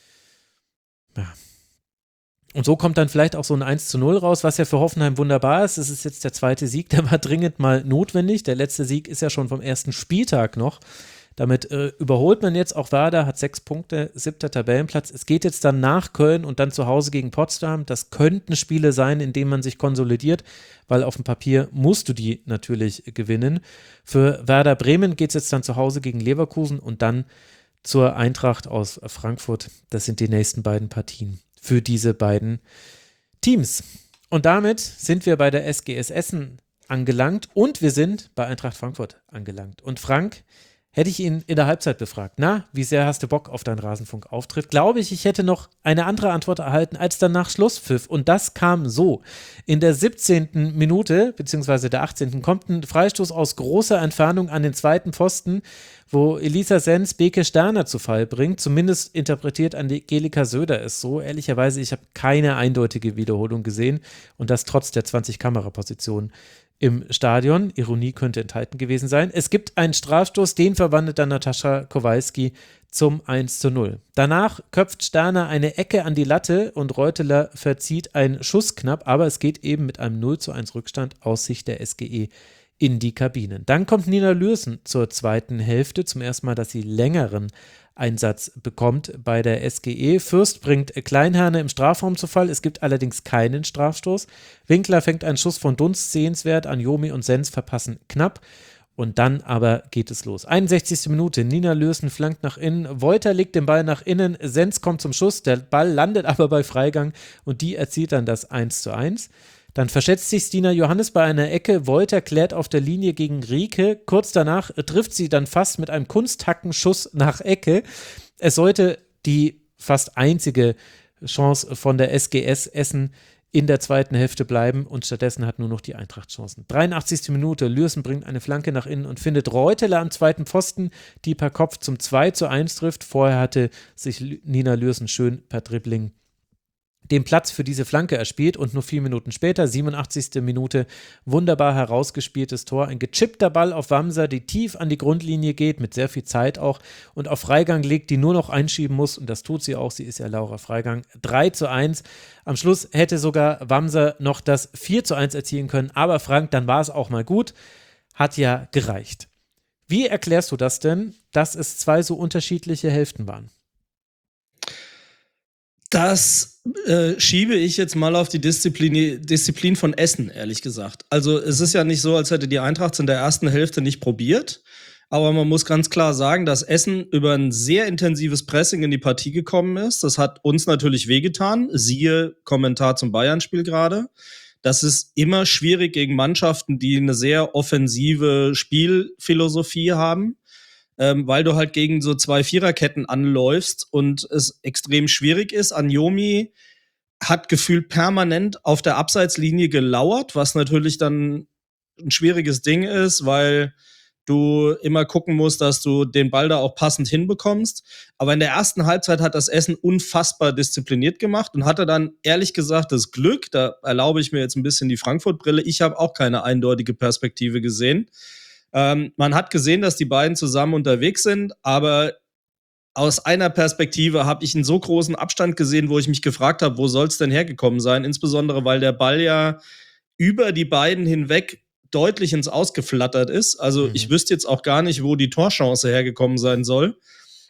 Speaker 1: Ja. Und so kommt dann vielleicht auch so ein eins zu null raus, was ja für Hoffenheim wunderbar ist. Es ist jetzt der zweite Sieg, der war dringend mal notwendig. Der letzte Sieg ist ja schon vom ersten Spieltag noch. Damit äh, überholt man jetzt auch Werder, hat sechs Punkte, siebter Tabellenplatz. Es geht jetzt dann nach Köln und dann zu Hause gegen Potsdam. Das könnten Spiele sein, in denen man sich konsolidiert, weil auf dem Papier musst du die natürlich gewinnen. Für Werder Bremen geht es jetzt dann zu Hause gegen Leverkusen und dann zur Eintracht aus Frankfurt. Das sind die nächsten beiden Partien für diese beiden Teams. Und damit sind wir bei der S G S Essen angelangt und wir sind bei Eintracht Frankfurt angelangt. Und Frank, Hätte ich ihn in der Halbzeit befragt, na, wie sehr hast du Bock auf deinen Rasenfunk-Auftritt, glaube ich, ich hätte noch eine andere Antwort erhalten als dann nach Schlusspfiff. Und das kam so. In der siebzehnten Minute, beziehungsweise der achtzehnten kommt ein Freistoß aus großer Entfernung an den zweiten Pfosten, wo Elisa Sens Beke Sterner zu Fall bringt. Zumindest interpretiert Angelika Söder es so. Ehrlicherweise, ich habe keine eindeutige Wiederholung gesehen und das trotz der zwanzig Kamerapositionen im Stadion. Ironie könnte enthalten gewesen sein. Es gibt einen Strafstoß, den verwandelt dann Natascha Kowalski zum eins zu null. Danach köpft Sterner eine Ecke an die Latte und Reuteler verzieht einen Schuss knapp, aber es geht eben mit einem null zu eins Rückstand aus Sicht der S G E in die Kabinen. Dann kommt Nina Lürsen zur zweiten Hälfte, zum ersten Mal, dass sie längeren Einsatz bekommt bei der S G E. Fürst bringt Kleinherne im Strafraum zu Fall, es gibt allerdings keinen Strafstoß. Winkler fängt einen Schuss von Dunst sehenswert, Anjomi und Sens verpassen knapp und dann aber geht es los. einundsechzigste Minute, Nina Lürsen flankt nach innen, Wolter legt den Ball nach innen, Sens kommt zum Schuss, der Ball landet aber bei Freigang und die erzielt dann das eins zu eins. Dann verschätzt sich Stina Johannes bei einer Ecke, Wolter klärt auf der Linie gegen Rieke, kurz danach trifft sie dann fast mit einem Kunsthackenschuss nach Ecke. Es sollte die fast einzige Chance von der S G S Essen in der zweiten Hälfte bleiben und stattdessen hat nur noch die Eintracht Chancen. dreiundachtzigste Minute, Lürsen bringt eine Flanke nach innen und findet Reuteler am zweiten Pfosten, die per Kopf zum zwei zu eins trifft. Vorher hatte sich Nina Lürsen schön per Dribbling den Platz für diese Flanke erspielt und nur vier Minuten später, siebenundachtzigste Minute, wunderbar herausgespieltes Tor, ein gechippter Ball auf Wamser, die tief an die Grundlinie geht, mit sehr viel Zeit auch und auf Freigang legt, die nur noch einschieben muss und das tut sie auch, sie ist ja Laura Freigang, drei zu eins. Am Schluss hätte sogar Wamser noch das vier zu eins erzielen können, aber Frank, dann war es auch mal gut, hat ja gereicht. Wie erklärst du das denn, dass es zwei so unterschiedliche Hälften waren?
Speaker 4: Das äh, schiebe ich jetzt mal auf die Disziplin, Disziplin von Essen, ehrlich gesagt. Also es ist ja nicht so, als hätte die Eintracht es in der ersten Hälfte nicht probiert. Aber man muss ganz klar sagen, dass Essen über ein sehr intensives Pressing in die Partie gekommen ist. Das hat uns natürlich wehgetan. Siehe Kommentar zum Bayern-Spiel gerade. Das ist immer schwierig gegen Mannschaften, die eine sehr offensive Spielphilosophie haben. Ähm, weil du halt gegen so zwei Viererketten anläufst und es extrem schwierig ist. Anjomi hat gefühlt permanent auf der Abseitslinie gelauert, was natürlich dann ein schwieriges Ding ist, weil du immer gucken musst, dass du den Ball da auch passend hinbekommst. Aber in der ersten Halbzeit hat das Essen unfassbar diszipliniert gemacht und hatte dann ehrlich gesagt das Glück, da erlaube ich mir jetzt ein bisschen die Frankfurt-Brille, ich habe auch keine eindeutige Perspektive gesehen. Ähm, man hat gesehen, dass die beiden zusammen unterwegs sind, aber aus einer Perspektive habe ich einen so großen Abstand gesehen, wo ich mich gefragt habe, wo soll es denn hergekommen sein? Insbesondere, weil der Ball ja über die beiden hinweg deutlich ins Ausgeflattert ist. Also mhm. ich wüsste jetzt auch gar nicht, wo die Torchance hergekommen sein soll.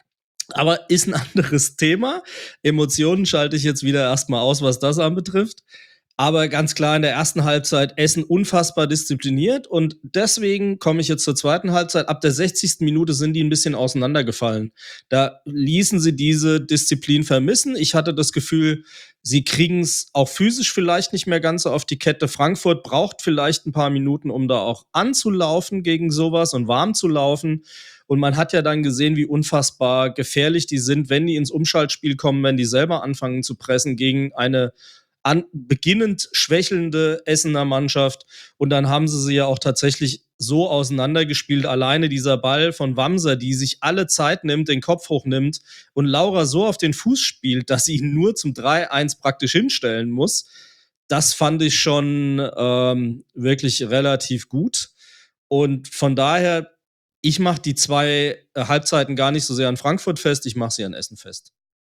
Speaker 4: Aber ist ein anderes Thema. Emotionen schalte ich jetzt wieder erstmal aus, was das anbetrifft. Aber ganz klar in der ersten Halbzeit Essen unfassbar diszipliniert und deswegen komme ich jetzt zur zweiten Halbzeit. Ab der sechzigsten Minute sind die ein bisschen auseinandergefallen. Da ließen sie diese Disziplin vermissen. Ich hatte das Gefühl, sie kriegen es auch physisch vielleicht nicht mehr ganz so auf die Kette. Frankfurt braucht vielleicht ein paar Minuten, um da auch anzulaufen gegen sowas und warm zu laufen. Und man hat ja dann gesehen, wie unfassbar gefährlich die sind, wenn die ins Umschaltspiel kommen, wenn die selber anfangen zu pressen gegen eine An, beginnend schwächelnde Essener Mannschaft und dann haben sie sie ja auch tatsächlich so auseinandergespielt. Alleine dieser Ball von Wamser, die sich alle Zeit nimmt, den Kopf hochnimmt und Laura so auf den Fuß spielt, dass sie ihn nur zum drei eins praktisch hinstellen muss. Das fand ich schon ähm, wirklich relativ gut und von daher, ich mache die zwei äh, Halbzeiten gar nicht so sehr an Frankfurt fest, ich mache sie an Essen fest.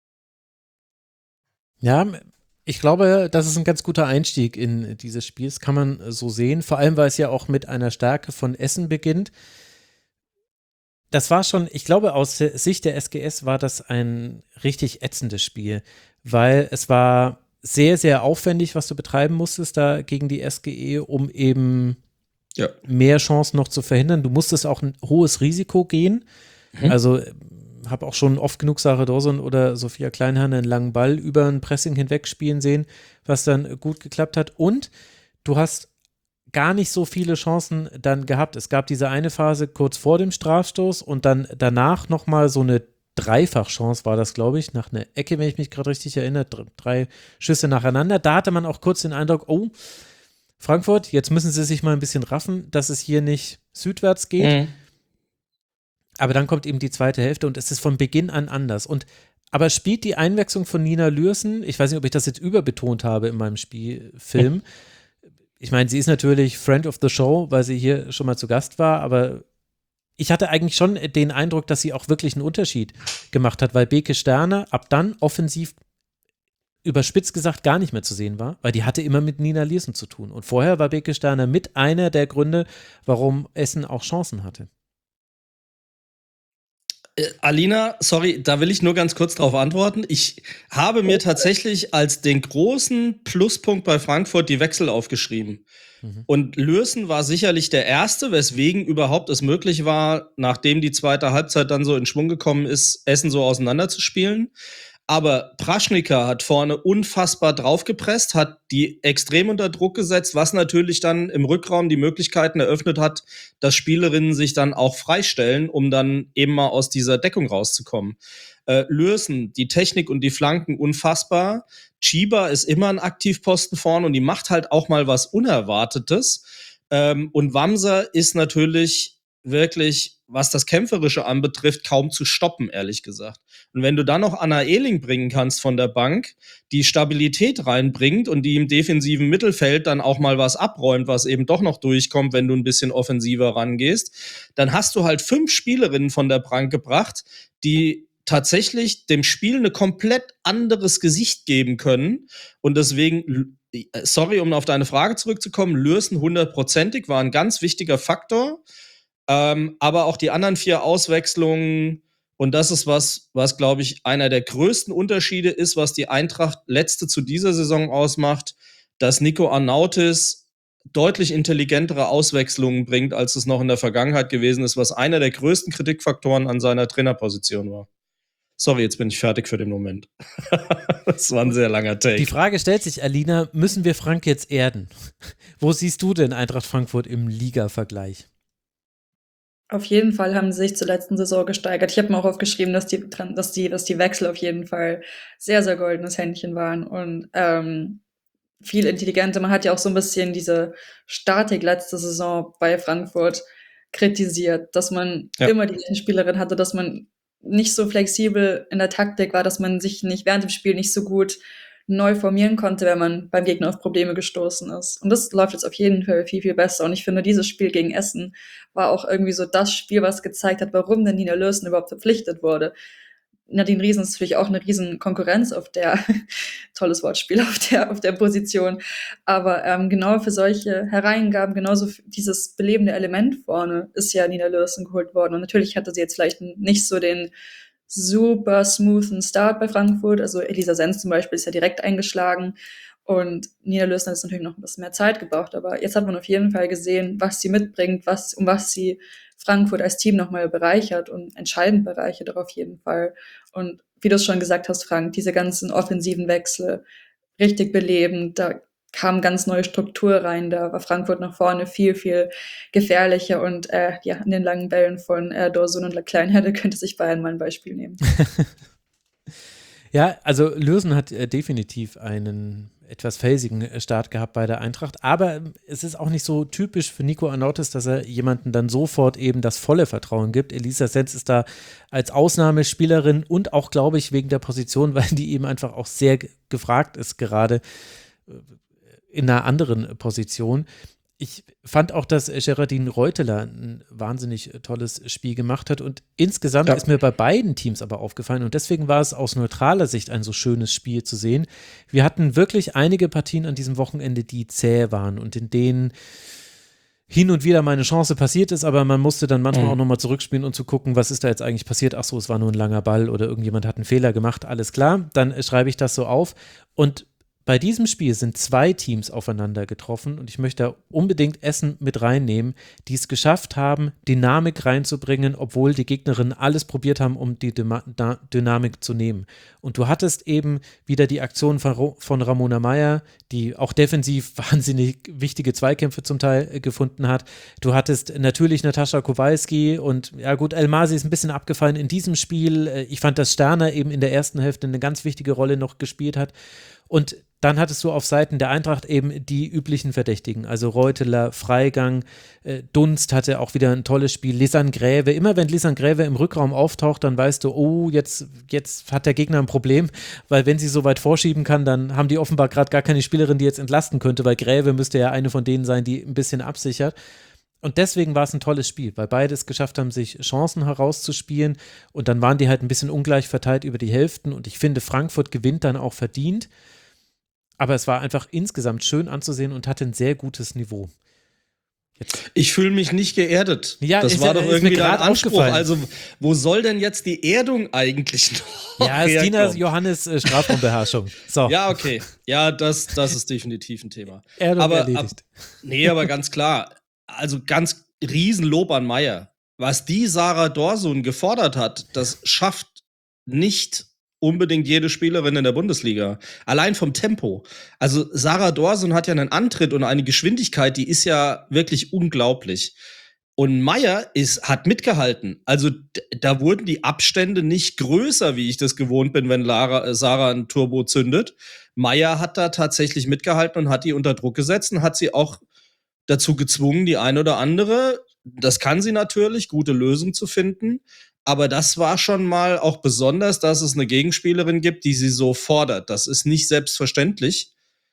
Speaker 1: Ja, ich glaube, das ist ein ganz guter Einstieg in dieses Spiel. Das kann man so sehen, vor allem, weil es ja auch mit einer Stärke von Essen beginnt. Das war schon, ich glaube, aus Sicht der S G S war das ein richtig ätzendes Spiel, weil es war sehr, sehr aufwendig, was du betreiben musstest da gegen die S G E, um eben ja. mehr Chancen noch zu verhindern. Du musstest auch ein hohes Risiko gehen. Mhm. Also habe auch schon oft genug Sarah Dawson oder Sophia Kleinherne einen langen Ball über ein Pressing hinweg spielen sehen, was dann gut geklappt hat. Und du hast gar nicht so viele Chancen dann gehabt. Es gab diese eine Phase kurz vor dem Strafstoß und dann danach nochmal so eine Dreifachchance war das, glaube ich, nach einer Ecke, wenn ich mich gerade richtig erinnere, drei Schüsse nacheinander. Da hatte man auch kurz den Eindruck, oh, Frankfurt, jetzt müssen sie sich mal ein bisschen raffen, dass es hier nicht südwärts geht. Mhm. Aber dann kommt eben die zweite Hälfte und es ist von Beginn an anders. Und aber spielt die Einwechslung von Nina Lürssen, ich weiß nicht, ob ich das jetzt überbetont habe in meinem Spielfilm. Ich meine, sie ist natürlich Friend of the Show, weil sie hier schon mal zu Gast war, aber ich hatte eigentlich schon den Eindruck, dass sie auch wirklich einen Unterschied gemacht hat, weil Beke Sterner ab dann offensiv überspitzt gesagt gar nicht mehr zu sehen war, weil die hatte immer mit Nina Lürssen zu tun. Und vorher war Beke Sterner mit einer der Gründe, warum Essen auch Chancen hatte.
Speaker 4: Äh, Alina, sorry, da will ich nur ganz kurz drauf antworten. Ich habe mir tatsächlich als den großen Pluspunkt bei Frankfurt die Wechsel aufgeschrieben. Mhm. Und Lürssen war sicherlich der Erste, weswegen überhaupt es möglich war, nachdem die zweite Halbzeit dann so in Schwung gekommen ist, Essen so auseinanderzuspielen. Aber Praschnika hat vorne unfassbar draufgepresst, hat die extrem unter Druck gesetzt, was natürlich dann im Rückraum die Möglichkeiten eröffnet hat, dass Spielerinnen sich dann auch freistellen, um dann eben mal aus dieser Deckung rauszukommen. Äh, Lürssen, die Technik und die Flanken unfassbar. Chiba ist immer ein Aktivposten vorne und die macht halt auch mal was Unerwartetes. Ähm, und Wamser ist natürlich wirklich, was das Kämpferische anbetrifft, kaum zu stoppen, ehrlich gesagt. Und wenn du dann noch Anna Ehling bringen kannst von der Bank, die Stabilität reinbringt und die im defensiven Mittelfeld dann auch mal was abräumt, was eben doch noch durchkommt, wenn du ein bisschen offensiver rangehst, dann hast du halt fünf Spielerinnen von der Bank gebracht, die tatsächlich dem Spiel ein komplett anderes Gesicht geben können. Und deswegen, sorry, um auf deine Frage zurückzukommen, Lürssen hundertprozentig war ein ganz wichtiger Faktor. Ähm, aber auch die anderen vier Auswechslungen, und das ist was, was, glaube ich, einer der größten Unterschiede ist, was die Eintracht letzte zu dieser Saison ausmacht, dass Nico Arnautis deutlich intelligentere Auswechslungen bringt, als es noch in der Vergangenheit gewesen ist, was einer der größten Kritikfaktoren an seiner Trainerposition war. Sorry, jetzt bin ich fertig für den Moment. Das war ein sehr langer Take.
Speaker 1: Die Frage stellt sich, Alina, müssen wir Frank jetzt erden? Wo siehst du denn Eintracht Frankfurt im Liga-Vergleich?
Speaker 5: Auf jeden Fall haben sie sich zur letzten Saison gesteigert. Ich habe mir auch aufgeschrieben, dass die, dass die, dass die Wechsel auf jeden Fall sehr, sehr goldenes Händchen waren und ähm, viel intelligenter. Man hat ja auch so ein bisschen diese Statik letzte Saison bei Frankfurt kritisiert, dass man ja. immer die gleichen Spielerin hatte, dass man nicht so flexibel in der Taktik war, dass man sich nicht während dem Spiel nicht so gut neu formieren konnte, wenn man beim Gegner auf Probleme gestoßen ist. Und das läuft jetzt auf jeden Fall viel, viel besser. Und ich finde, dieses Spiel gegen Essen war auch irgendwie so das Spiel, was gezeigt hat, warum denn Nina Lürssen überhaupt verpflichtet wurde. Nadine Riesen ist natürlich auch eine riesen Konkurrenz auf der, tolles Wortspiel, auf der, auf der Position. Aber ähm, genau für solche Hereingaben, genauso für dieses belebende Element vorne, ist ja Nina Lürssen geholt worden. Und natürlich hatte sie jetzt vielleicht nicht so den super smoothen Start bei Frankfurt. Also Elisa Senz zum Beispiel ist ja direkt eingeschlagen und Nina Lürssen hat jetzt natürlich noch ein bisschen mehr Zeit gebraucht, aber jetzt hat man auf jeden Fall gesehen, was sie mitbringt, was, um was sie Frankfurt als Team nochmal bereichert und entscheidend bereichert auch auf jeden Fall. Und wie du es schon gesagt hast, Frank, diese ganzen offensiven Wechsel, richtig belebend, da kam ganz neue Struktur rein, da war Frankfurt nach vorne viel, viel gefährlicher und äh, ja, in den langen Bällen von äh, Dorsun und Kleinherde könnte sich Bayern mal ein Beispiel nehmen.
Speaker 1: Ja, also Lürssen hat äh, definitiv einen etwas felsigen Start gehabt bei der Eintracht, aber es ist auch nicht so typisch für Nico Arnautis, dass er jemanden dann sofort eben das volle Vertrauen gibt. Elisa Senz ist da als Ausnahmespielerin und auch, glaube ich, wegen der Position, weil die eben einfach auch sehr g- gefragt ist, gerade in einer anderen Position. Ich fand auch, dass Geraldine Reuteler ein wahnsinnig tolles Spiel gemacht hat und insgesamt ja. ist mir bei beiden Teams aber aufgefallen und deswegen war es aus neutraler Sicht ein so schönes Spiel zu sehen. Wir hatten wirklich einige Partien an diesem Wochenende, die zäh waren und in denen hin und wieder mal eine Chance passiert ist, aber man musste dann manchmal mhm. auch nochmal zurückspielen und zu gucken, was ist da jetzt eigentlich passiert. Ach so, es war nur ein langer Ball oder irgendjemand hat einen Fehler gemacht, alles klar, dann schreibe ich das so auf und bei diesem Spiel sind zwei Teams aufeinander getroffen und ich möchte da unbedingt Essen mit reinnehmen, die es geschafft haben, Dynamik reinzubringen, obwohl die Gegnerinnen alles probiert haben, um die Dyma- Da- Dynamik zu nehmen. Und du hattest eben wieder die Aktion von, Ro- von Ramona Meyer, die auch defensiv wahnsinnig wichtige Zweikämpfe zum Teil äh, gefunden hat. Du hattest natürlich Natascha Kowalski und ja gut, Elmasi ist ein bisschen abgefallen in diesem Spiel. Äh, Ich fand, dass Sterner eben in der ersten Hälfte eine ganz wichtige Rolle noch gespielt hat. Und dann hattest du auf Seiten der Eintracht eben die üblichen Verdächtigen, also Reuteler, Freigang, äh, Dunst hatte auch wieder ein tolles Spiel, Lisanne Gräve. Immer wenn Lisanne Gräve im Rückraum auftaucht, dann weißt du, oh, jetzt, jetzt hat der Gegner ein Problem, weil wenn sie so weit vorschieben kann, dann haben die offenbar gerade gar keine Spielerin, die jetzt entlasten könnte, weil Gräve müsste ja eine von denen sein, die ein bisschen absichert. Und deswegen war es ein tolles Spiel, weil beide es geschafft haben, sich Chancen herauszuspielen und dann waren die halt ein bisschen ungleich verteilt über die Hälften und ich finde, Frankfurt gewinnt dann auch verdient. Aber es war einfach insgesamt schön anzusehen und hatte ein sehr gutes Niveau.
Speaker 4: Jetzt. Ich fühle mich nicht geerdet.
Speaker 1: Ja,
Speaker 4: das
Speaker 1: ist,
Speaker 4: war doch
Speaker 1: ist
Speaker 4: irgendwie dein Anspruch.
Speaker 1: aufgefallen.
Speaker 4: Also, wo soll denn jetzt die Erdung eigentlich noch
Speaker 1: Ja, ist Tina
Speaker 4: herkommen?
Speaker 1: Johannes äh, Strafraumbeherrschung. So.
Speaker 4: Ja, okay. Ja, das, das ist definitiv ein Thema.
Speaker 1: Erdung
Speaker 4: aber,
Speaker 1: erledigt.
Speaker 4: Ab, nee, aber ganz klar. Also ganz Riesenlob an Meyer. Was die Sarah Dorsun gefordert hat, das schafft nicht unbedingt jede Spielerin in der Bundesliga. Allein vom Tempo. Also Sarah Dorsun hat ja einen Antritt und eine Geschwindigkeit, die ist ja wirklich unglaublich. Und Meyer ist, hat mitgehalten. Also d- da wurden die Abstände nicht größer, wie ich das gewohnt bin, wenn Lara, äh, Sarah ein Turbo zündet. Meyer hat da tatsächlich mitgehalten und hat die unter Druck gesetzt und hat sie auch dazu gezwungen, die ein oder andere, das kann sie natürlich, gute Lösung zu finden. Aber das war schon mal auch besonders, dass es eine Gegenspielerin gibt, die sie so fordert. Das ist nicht selbstverständlich.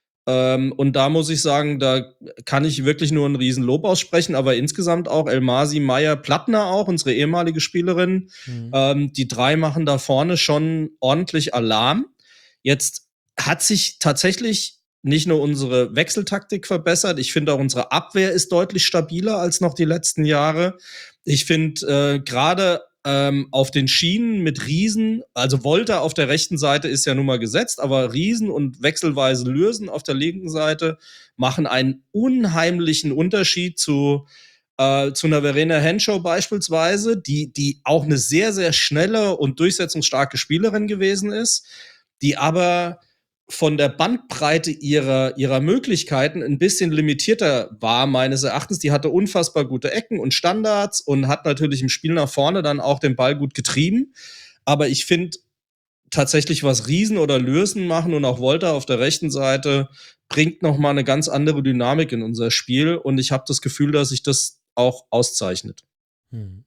Speaker 4: Ähm, und da muss ich sagen, da kann ich wirklich nur ein Riesenlob aussprechen, aber insgesamt auch Elmasi, Meyer, Plattner auch, unsere ehemalige Spielerin. Mhm. Ähm, die drei machen da vorne schon ordentlich Alarm. Jetzt hat sich tatsächlich nicht nur unsere Wechseltaktik verbessert, ich finde auch unsere Abwehr ist deutlich stabiler als noch die letzten Jahre. Ich finde äh, gerade ähm, auf den Schienen mit Riesen, also Wolter auf der rechten Seite ist ja nun mal gesetzt, aber Riesen und wechselweise Lürsen auf der linken Seite machen einen unheimlichen Unterschied zu äh, zu einer Verena Henshaw beispielsweise, die die auch eine sehr, sehr schnelle und durchsetzungsstarke Spielerin gewesen ist, die aber von der Bandbreite ihrer, ihrer Möglichkeiten ein bisschen limitierter war, meines Erachtens. Die hatte unfassbar gute Ecken und Standards und hat natürlich im Spiel nach vorne dann auch den Ball gut getrieben. Aber ich finde tatsächlich, was Riesen oder Lürsen machen und auch Wolter auf der rechten Seite, bringt noch mal eine ganz andere Dynamik in unser Spiel. Und ich habe das Gefühl, dass sich das auch auszeichnet.
Speaker 1: Hm.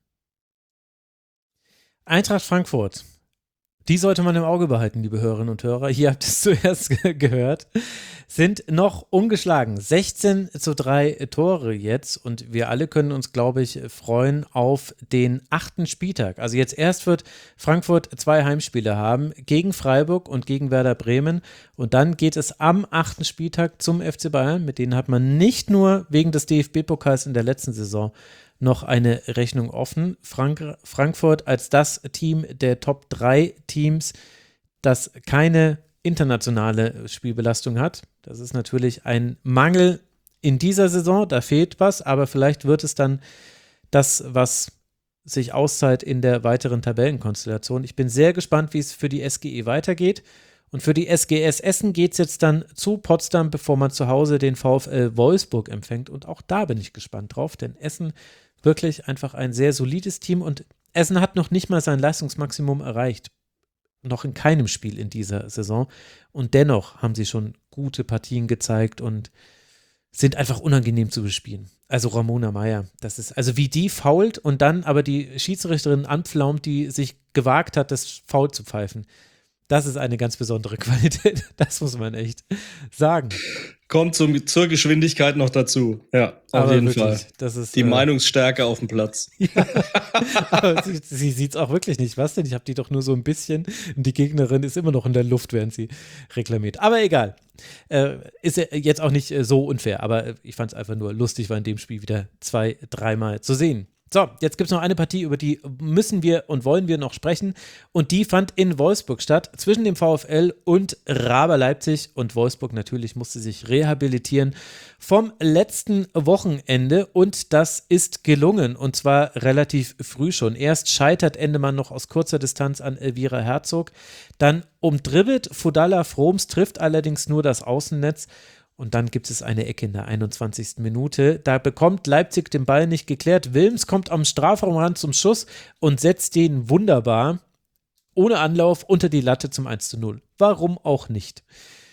Speaker 1: Eintracht Frankfurt. Die sollte man im Auge behalten, liebe Hörerinnen und Hörer. Hier habt ihr es zuerst ge- gehört. Sind noch ungeschlagen. sechzehn zu drei Tore jetzt. Und wir alle können uns, glaube ich, freuen auf den achten Spieltag. Also jetzt erst wird Frankfurt zwei Heimspiele haben. Gegen Freiburg und gegen Werder Bremen. Und dann geht es am achten Spieltag zum F C Bayern. Mit denen hat man nicht nur wegen des D F B-Pokals in der letzten Saison noch eine Rechnung offen. Frank- Frankfurt als das Team der Top drei Teams, das keine internationale Spielbelastung hat. Das ist natürlich ein Mangel in dieser Saison, da fehlt was, aber vielleicht wird es dann das, was sich auszahlt in der weiteren Tabellenkonstellation. Ich bin sehr gespannt, wie es für die S G E weitergeht. Und für die S G S Essen geht es jetzt dann zu Potsdam, bevor man zu Hause den VfL Wolfsburg empfängt. Und auch da bin ich gespannt drauf, denn Essen wirklich einfach ein sehr solides Team und Essen hat noch nicht mal sein Leistungsmaximum erreicht. Noch in keinem Spiel in dieser Saison. Und dennoch haben sie schon gute Partien gezeigt und sind einfach unangenehm zu bespielen. Also Ramona Meyer, das ist, also wie die fault und dann aber die Schiedsrichterin anpflaumt, die sich gewagt hat, das Foul zu pfeifen. Das ist eine ganz besondere Qualität. Das muss man echt sagen.
Speaker 4: Kommt zum, zur Geschwindigkeit noch dazu. Ja, auf
Speaker 1: aber
Speaker 4: jeden
Speaker 1: wirklich,
Speaker 4: Fall.
Speaker 1: Das ist,
Speaker 4: die
Speaker 1: äh,
Speaker 4: Meinungsstärke auf dem Platz.
Speaker 1: Ja, aber sie, sie sieht es auch wirklich nicht. Was denn? Ich habe die doch nur so ein bisschen und die Gegnerin ist immer noch in der Luft, während sie reklamiert. Aber egal. Äh, ist ja jetzt auch nicht äh, so unfair, aber ich fand es einfach nur lustig, war in dem Spiel wieder zwei, dreimal zu sehen. So, jetzt gibt es noch eine Partie, über die müssen wir und wollen wir noch sprechen. Und die fand in Wolfsburg statt, zwischen dem VfL und Raber Leipzig. Und Wolfsburg natürlich musste sich rehabilitieren vom letzten Wochenende. Und das ist gelungen. Und zwar relativ früh schon. Erst scheitert Endemann noch aus kurzer Distanz an Elvira Herzog. Dann umdribbelt Fodalla Froms, trifft allerdings nur das Außennetz. Und dann gibt es eine Ecke in der einundzwanzigsten Minute. Da bekommt Leipzig den Ball nicht geklärt. Wilms kommt am Strafraumrand zum Schuss und setzt den wunderbar ohne Anlauf unter die Latte zum eins zu null. Warum auch nicht?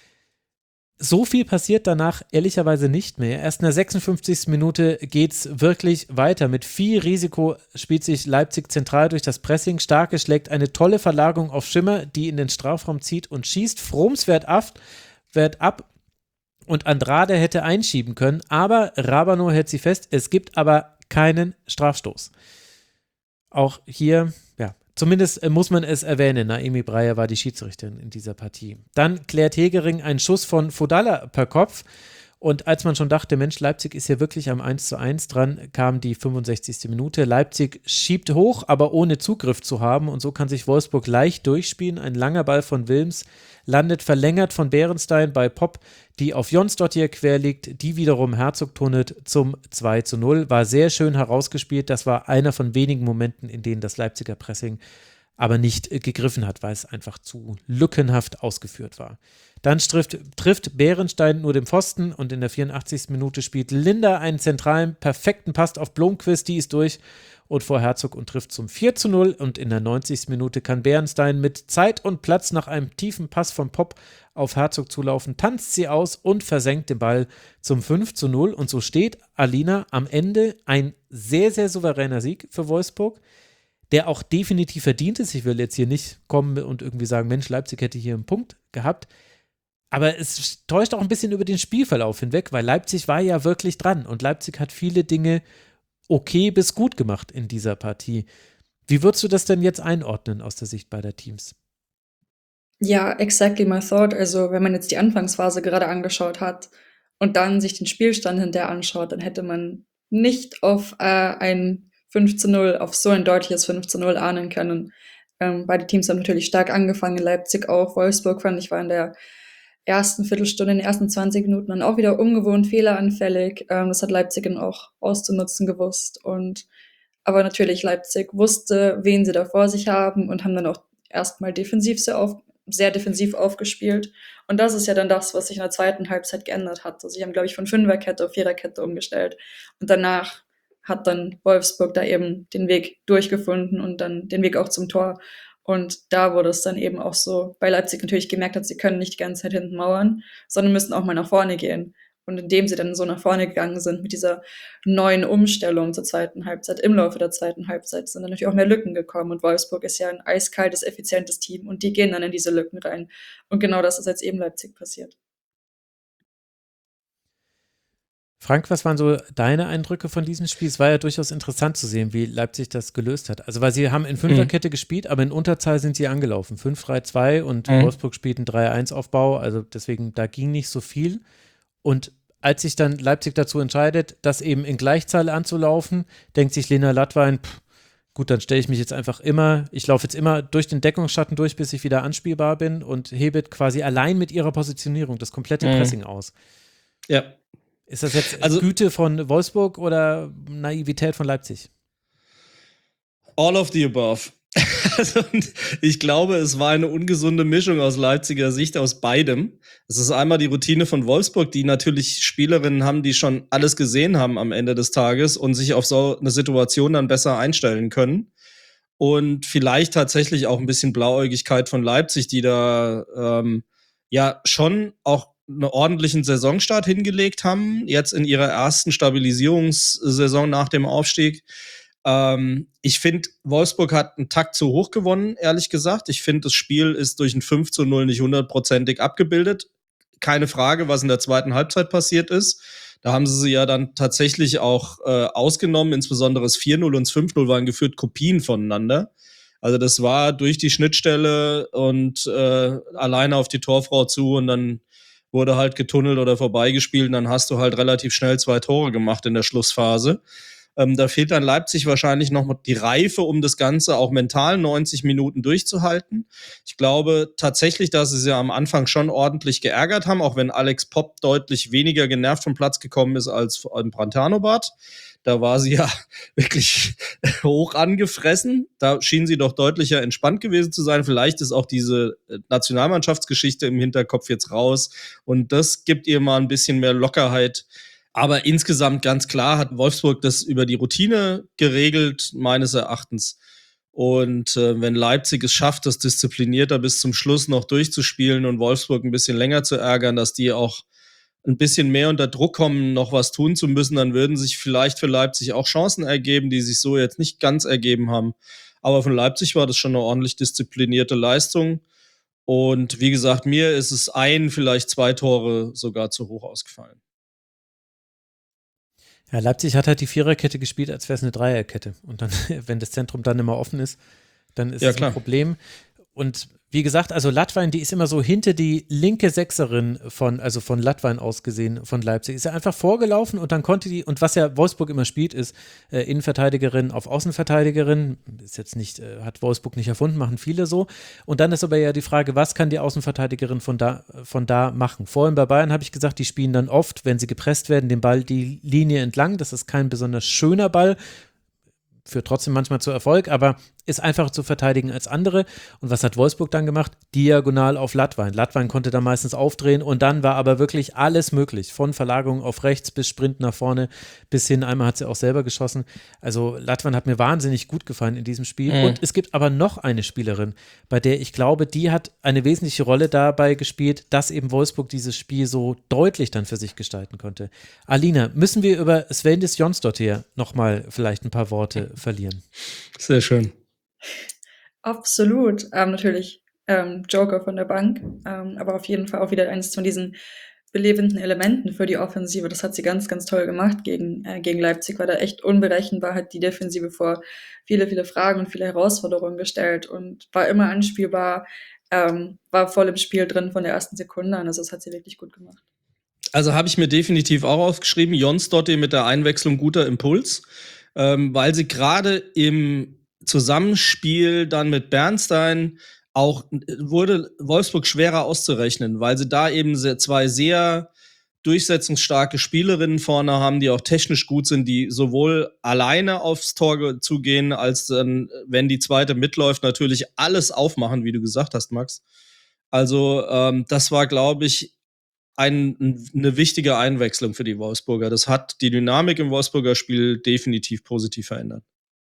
Speaker 1: So viel passiert danach ehrlicherweise nicht mehr. Erst in der sechsundfünfzigsten Minute geht es wirklich weiter. Mit viel Risiko spielt sich Leipzig zentral durch das Pressing. Starke schlägt eine tolle Verlagerung auf Schimmer, die in den Strafraum zieht und schießt. Froms wehrt ab, wehrt ab. Und Andrade hätte einschieben können, aber Rabanot hält sie fest. Es gibt aber keinen Strafstoß. Auch hier, ja, zumindest muss man es erwähnen. Naomi Breyer war die Schiedsrichterin in dieser Partie. Dann klärt Hegering einen Schuss von Fodalla per Kopf. Und als man schon dachte, Mensch, Leipzig ist hier wirklich am eins zu eins dran, kam die fünfundsechzigste Minute. Leipzig schiebt hoch, aber ohne Zugriff zu haben. Und so kann sich Wolfsburg leicht durchspielen. Ein langer Ball von Wilms landet verlängert von Bärenstein bei Popp, die auf Jonsdottir quer liegt, die wiederum Herzog tunnelt zum zwei zu null. War sehr schön herausgespielt. Das war einer von wenigen Momenten, in denen das Leipziger Pressing aber nicht gegriffen hat, weil es einfach zu lückenhaft ausgeführt war. Dann trifft, trifft Bärenstein nur den Pfosten und in der vierundachtzigsten Minute spielt Linda einen zentralen, perfekten Pass auf Blomqvist, die ist durch und vor Herzog und trifft zum vier zu null und in der neunzigsten Minute kann Bärenstein mit Zeit und Platz nach einem tiefen Pass von Popp auf Herzog zulaufen, tanzt sie aus und versenkt den Ball zum fünf zu null und so steht Alina am Ende ein sehr, sehr souveräner Sieg für Wolfsburg, der auch definitiv verdient ist. Ich will jetzt hier nicht kommen und irgendwie sagen, Mensch, Leipzig hätte hier einen Punkt gehabt. Aber es täuscht auch ein bisschen über den Spielverlauf hinweg, weil Leipzig war ja wirklich dran und Leipzig hat viele Dinge okay bis gut gemacht in dieser Partie. Wie würdest du das denn jetzt einordnen aus der Sicht beider Teams?
Speaker 5: Ja, exactly my thought. Also wenn man jetzt die Anfangsphase gerade angeschaut hat und dann sich den Spielstand hinterher anschaut, dann hätte man nicht auf äh, ein fünf zu null, auf so ein deutliches fünf zu null ahnen können. Ähm, beide Teams haben natürlich stark angefangen, Leipzig auch. Wolfsburg, fand ich, war in der ersten Viertelstunde, in den ersten zwanzig Minuten dann auch wieder ungewohnt fehleranfällig. Ähm, das hat Leipzig dann auch auszunutzen gewusst. Und aber natürlich, Leipzig wusste, wen sie da vor sich haben und haben dann auch erstmal defensiv sehr, auf, sehr defensiv aufgespielt. Und das ist ja dann das, was sich in der zweiten Halbzeit geändert hat. Also sie haben, glaube ich, von Fünferkette auf Viererkette umgestellt. Und danach hat dann Wolfsburg da eben den Weg durchgefunden und dann den Weg auch zum Tor. Und da wurde es dann eben auch so, bei Leipzig natürlich gemerkt hat, sie können nicht die ganze Zeit hinten mauern, sondern müssen auch mal nach vorne gehen. Und indem sie dann so nach vorne gegangen sind mit dieser neuen Umstellung zur zweiten Halbzeit, im Laufe der zweiten Halbzeit, sind dann natürlich auch mehr Lücken gekommen. Und Wolfsburg ist ja ein eiskaltes, effizientes Team und die gehen dann in diese Lücken rein. Und genau das ist jetzt eben Leipzig passiert.
Speaker 1: Frank, was waren so deine Eindrücke von diesem Spiel? Es war ja durchaus interessant zu sehen, wie Leipzig das gelöst hat. Also, weil sie haben in Fünferkette mhm. gespielt, aber in Unterzahl sind sie angelaufen. fünf drei zwei und mhm. Wolfsburg spielt einen drei eins Aufbau. Also deswegen, da ging nicht so viel. Und als sich dann Leipzig dazu entscheidet, das eben in Gleichzahl anzulaufen, denkt sich Lena Lattwein, pff, gut, dann stelle ich mich jetzt einfach immer, ich laufe jetzt immer durch den Deckungsschatten durch, bis ich wieder anspielbar bin und hebe quasi allein mit ihrer Positionierung das komplette mhm. Pressing aus.
Speaker 4: Ja.
Speaker 1: Ist das jetzt
Speaker 4: also,
Speaker 1: Güte von Wolfsburg oder Naivität von Leipzig?
Speaker 4: All of the above. Also, ich glaube, es war eine ungesunde Mischung aus Leipziger Sicht, aus beidem. Es ist einmal die Routine von Wolfsburg, die natürlich Spielerinnen haben, die schon alles gesehen haben am Ende des Tages und sich auf so eine Situation dann besser einstellen können. Und vielleicht tatsächlich auch ein bisschen Blauäugigkeit von Leipzig, die da ähm, ja schon auch einen ordentlichen Saisonstart hingelegt haben, jetzt in ihrer ersten Stabilisierungssaison nach dem Aufstieg. Ähm, ich finde, Wolfsburg hat einen Takt zu hoch gewonnen, ehrlich gesagt. Ich finde, das Spiel ist durch ein fünf zu null nicht hundertprozentig abgebildet. Keine Frage, was in der zweiten Halbzeit passiert ist. Da haben sie sie ja dann tatsächlich auch äh, ausgenommen, insbesondere das vier null und das fünf null waren geführt Kopien voneinander. Also das war durch die Schnittstelle und äh, alleine auf die Torfrau zu und dann wurde halt getunnelt oder vorbeigespielt und dann hast du halt relativ schnell zwei Tore gemacht in der Schlussphase. Ähm, da fehlt dann Leipzig wahrscheinlich noch die Reife, um das Ganze auch mental neunzig Minuten durchzuhalten. Ich glaube tatsächlich, dass sie sich am Anfang schon ordentlich geärgert haben, auch wenn Alex Popp deutlich weniger genervt vom Platz gekommen ist als im Brantano-Bad. Da war sie ja wirklich hoch angefressen. Da schien sie doch deutlicher entspannt gewesen zu sein. Vielleicht ist auch diese Nationalmannschaftsgeschichte im Hinterkopf jetzt raus. Und das gibt ihr mal ein bisschen mehr Lockerheit. Aber insgesamt ganz klar hat Wolfsburg das über die Routine geregelt, meines Erachtens. Und äh, wenn Leipzig es schafft, das disziplinierter bis zum Schluss noch durchzuspielen und Wolfsburg ein bisschen länger zu ärgern, dass die auch ein bisschen mehr unter Druck kommen, noch was tun zu müssen, dann würden sich vielleicht für Leipzig auch Chancen ergeben, die sich so jetzt nicht ganz ergeben haben. Aber von Leipzig war das schon eine ordentlich disziplinierte Leistung. Und wie gesagt, mir ist es ein, vielleicht zwei Tore sogar zu hoch ausgefallen.
Speaker 1: Ja, Leipzig hat halt die Viererkette gespielt, als wäre es eine Dreierkette. Und dann, wenn das Zentrum dann immer offen ist, dann ist
Speaker 4: Ja,
Speaker 1: es
Speaker 4: klar.
Speaker 1: ein Problem. Und wie gesagt, also Latwein, die ist immer so hinter die linke Sechserin von, also von Latwein aus gesehen, von Leipzig. Ist ja einfach vorgelaufen und dann konnte die, und was ja Wolfsburg immer spielt, ist äh, Innenverteidigerin auf Außenverteidigerin. Ist jetzt nicht, äh, hat Wolfsburg nicht erfunden, machen viele so. Und dann ist aber ja die Frage, was kann die Außenverteidigerin von da, von da machen? Vorhin bei Bayern habe ich gesagt, die spielen dann oft, wenn sie gepresst werden, den Ball die Linie entlang. Das ist kein besonders schöner Ball. Führt trotzdem manchmal zu Erfolg, aber ist einfacher zu verteidigen als andere. Und was hat Wolfsburg dann gemacht? Diagonal auf Latwein. Latwein konnte da meistens aufdrehen und dann war aber wirklich alles möglich. Von Verlagerung auf rechts bis Sprint nach vorne bis hin. Einmal hat sie auch selber geschossen. Also Latwein hat mir wahnsinnig gut gefallen in diesem Spiel. Mhm. Und es gibt aber noch eine Spielerin, bei der ich glaube, die hat eine wesentliche Rolle dabei gespielt, dass eben Wolfsburg dieses Spiel so deutlich dann für sich gestalten konnte. Alina, müssen wir über Svendis Jonsdottir nochmal vielleicht ein paar Worte verlieren?
Speaker 4: Sehr schön.
Speaker 5: Absolut. Ähm, natürlich ähm, Joker von der Bank, ähm, aber auf jeden Fall auch wieder eines von diesen belebenden Elementen für die Offensive. Das hat sie ganz, ganz toll gemacht gegen, äh, gegen Leipzig, war da echt unberechenbar, hat die Defensive vor viele, viele Fragen und viele Herausforderungen gestellt und war immer anspielbar, ähm, war voll im Spiel drin von der ersten Sekunde an. Also das hat sie wirklich gut gemacht.
Speaker 4: Also habe ich mir definitiv auch aufgeschrieben, Jonsdottir mit der Einwechslung guter Impuls, ähm, weil sie gerade im Zusammenspiel dann mit Bernstein auch wurde Wolfsburg schwerer auszurechnen, weil sie da eben sehr, zwei sehr durchsetzungsstarke Spielerinnen vorne haben, die auch technisch gut sind, die sowohl alleine aufs Tor zugehen, als dann, wenn die zweite mitläuft, natürlich alles aufmachen, wie du gesagt hast, Max. Also ähm, das war, glaube ich, ein, eine wichtige Einwechslung für die Wolfsburger. Das hat die Dynamik im Wolfsburger Spiel definitiv positiv verändert.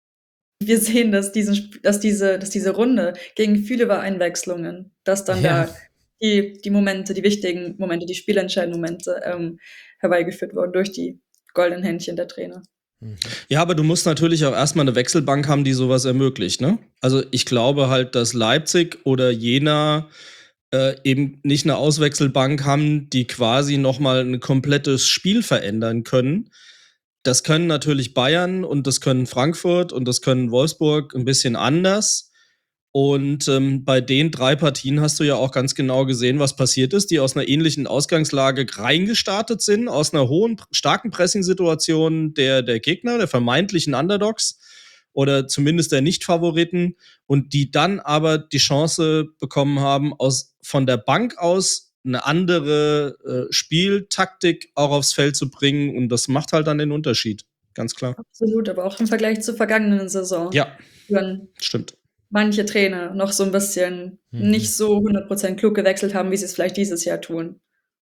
Speaker 5: Wir sehen, dass, diesen, dass, diese, dass diese Runde gegen viele war Einwechslungen, dass dann
Speaker 1: Ja.
Speaker 5: da die, die Momente, die wichtigen Momente, die spielentscheidenden Momente ähm, herbeigeführt wurden durch die goldenen Händchen der Trainer.
Speaker 4: Ja, aber du musst natürlich auch erstmal eine Wechselbank haben, die sowas ermöglicht, ne? Also ich glaube halt, dass Leipzig oder Jena äh, eben nicht eine Auswechselbank haben, die quasi nochmal ein komplettes Spiel verändern können. Das können natürlich Bayern und das können Frankfurt und das können Wolfsburg ein bisschen anders. Und ähm, bei den drei Partien hast du ja auch ganz genau gesehen, was passiert ist, die aus einer ähnlichen Ausgangslage reingestartet sind, aus einer hohen, starken Pressing-Situation der, der Gegner, der vermeintlichen Underdogs oder zumindest der Nicht-Favoriten und die dann aber die Chance bekommen haben, aus, von der Bank aus eine andere äh, Spieltaktik auch aufs Feld zu bringen und das macht halt dann den Unterschied, ganz klar.
Speaker 5: Absolut, aber auch im Vergleich zur vergangenen Saison.
Speaker 4: Ja,
Speaker 5: Wenn
Speaker 4: stimmt.
Speaker 5: manche Trainer noch so ein bisschen
Speaker 1: Mhm.
Speaker 5: nicht so hundert Prozent klug gewechselt haben, wie sie es vielleicht dieses Jahr tun.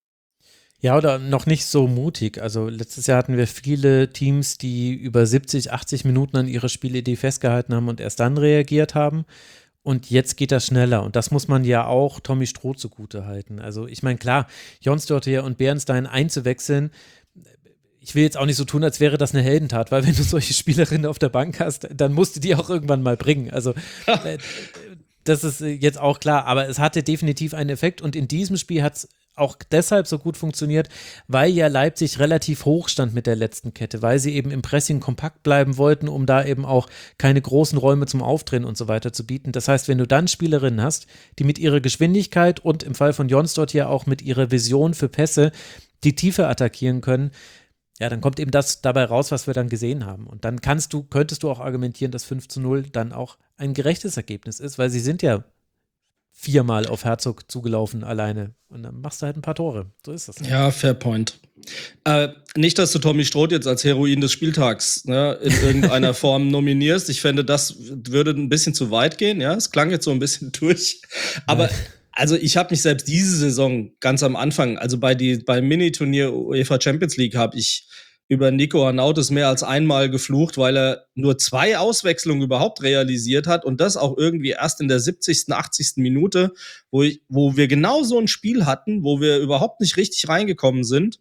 Speaker 1: Ja, oder noch nicht so mutig. Also letztes Jahr hatten wir viele Teams, die über siebzig, achtzig Minuten an ihrer Spielidee festgehalten haben und erst dann reagiert haben. Und jetzt geht das schneller. Und das muss man ja auch Tommy Stroh zugute halten. Also ich meine, klar, Jonsdottir und Bernstein einzuwechseln, ich will jetzt auch nicht so tun, als wäre das eine Heldentat, weil wenn du solche Spielerinnen auf der Bank hast, dann musst du die auch irgendwann mal bringen. Also äh, das ist jetzt auch klar. Aber es hatte definitiv einen Effekt. Und in diesem Spiel hat es auch deshalb so gut funktioniert, weil ja Leipzig relativ hoch stand mit der letzten Kette, weil sie eben im Pressing kompakt bleiben wollten, um da eben auch keine großen Räume zum Aufdrehen und so weiter zu bieten. Das heißt, wenn du dann Spielerinnen hast, die mit ihrer Geschwindigkeit und im Fall von Jonsdottir auch mit ihrer Vision für Pässe die Tiefe attackieren können, ja, dann kommt eben das dabei raus, was wir dann gesehen haben. Und dann kannst du, könntest du auch argumentieren, dass fünf zu null dann auch ein gerechtes Ergebnis ist, weil sie sind ja viermal auf Herzog zugelaufen alleine. Und dann machst du halt ein paar Tore. So ist das.
Speaker 4: Ja, fair point. Äh, nicht, dass du Tommy Stroth jetzt als Heroin des Spieltags, ne, in irgendeiner Form nominierst. Ich fände, das würde ein bisschen zu weit gehen. Ja, es klang jetzt so ein bisschen durch. Aber also ich habe mich selbst diese Saison ganz am Anfang, also bei die beim Mini-Turnier UEFA Champions League, habe ich über Nico Arnautis mehr als einmal geflucht, weil er nur zwei Auswechslungen überhaupt realisiert hat und das auch irgendwie erst in der siebzigsten, achtzigsten Minute, wo, ich, wo wir genau so ein Spiel hatten, wo wir überhaupt nicht richtig reingekommen sind.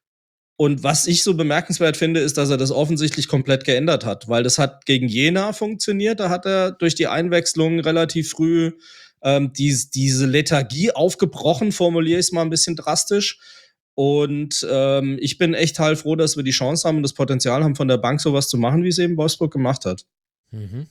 Speaker 4: Und was ich so bemerkenswert finde, ist, dass er das offensichtlich komplett geändert hat, weil das hat gegen Jena funktioniert, da hat er durch die Einwechslung relativ früh ähm, die, diese Lethargie aufgebrochen, formuliere ich es mal ein bisschen drastisch. Und ähm, ich bin echt heilfroh, dass wir die Chance haben und das Potenzial haben, von der Bank sowas zu machen, wie es eben Wolfsburg gemacht hat.
Speaker 1: Mhm.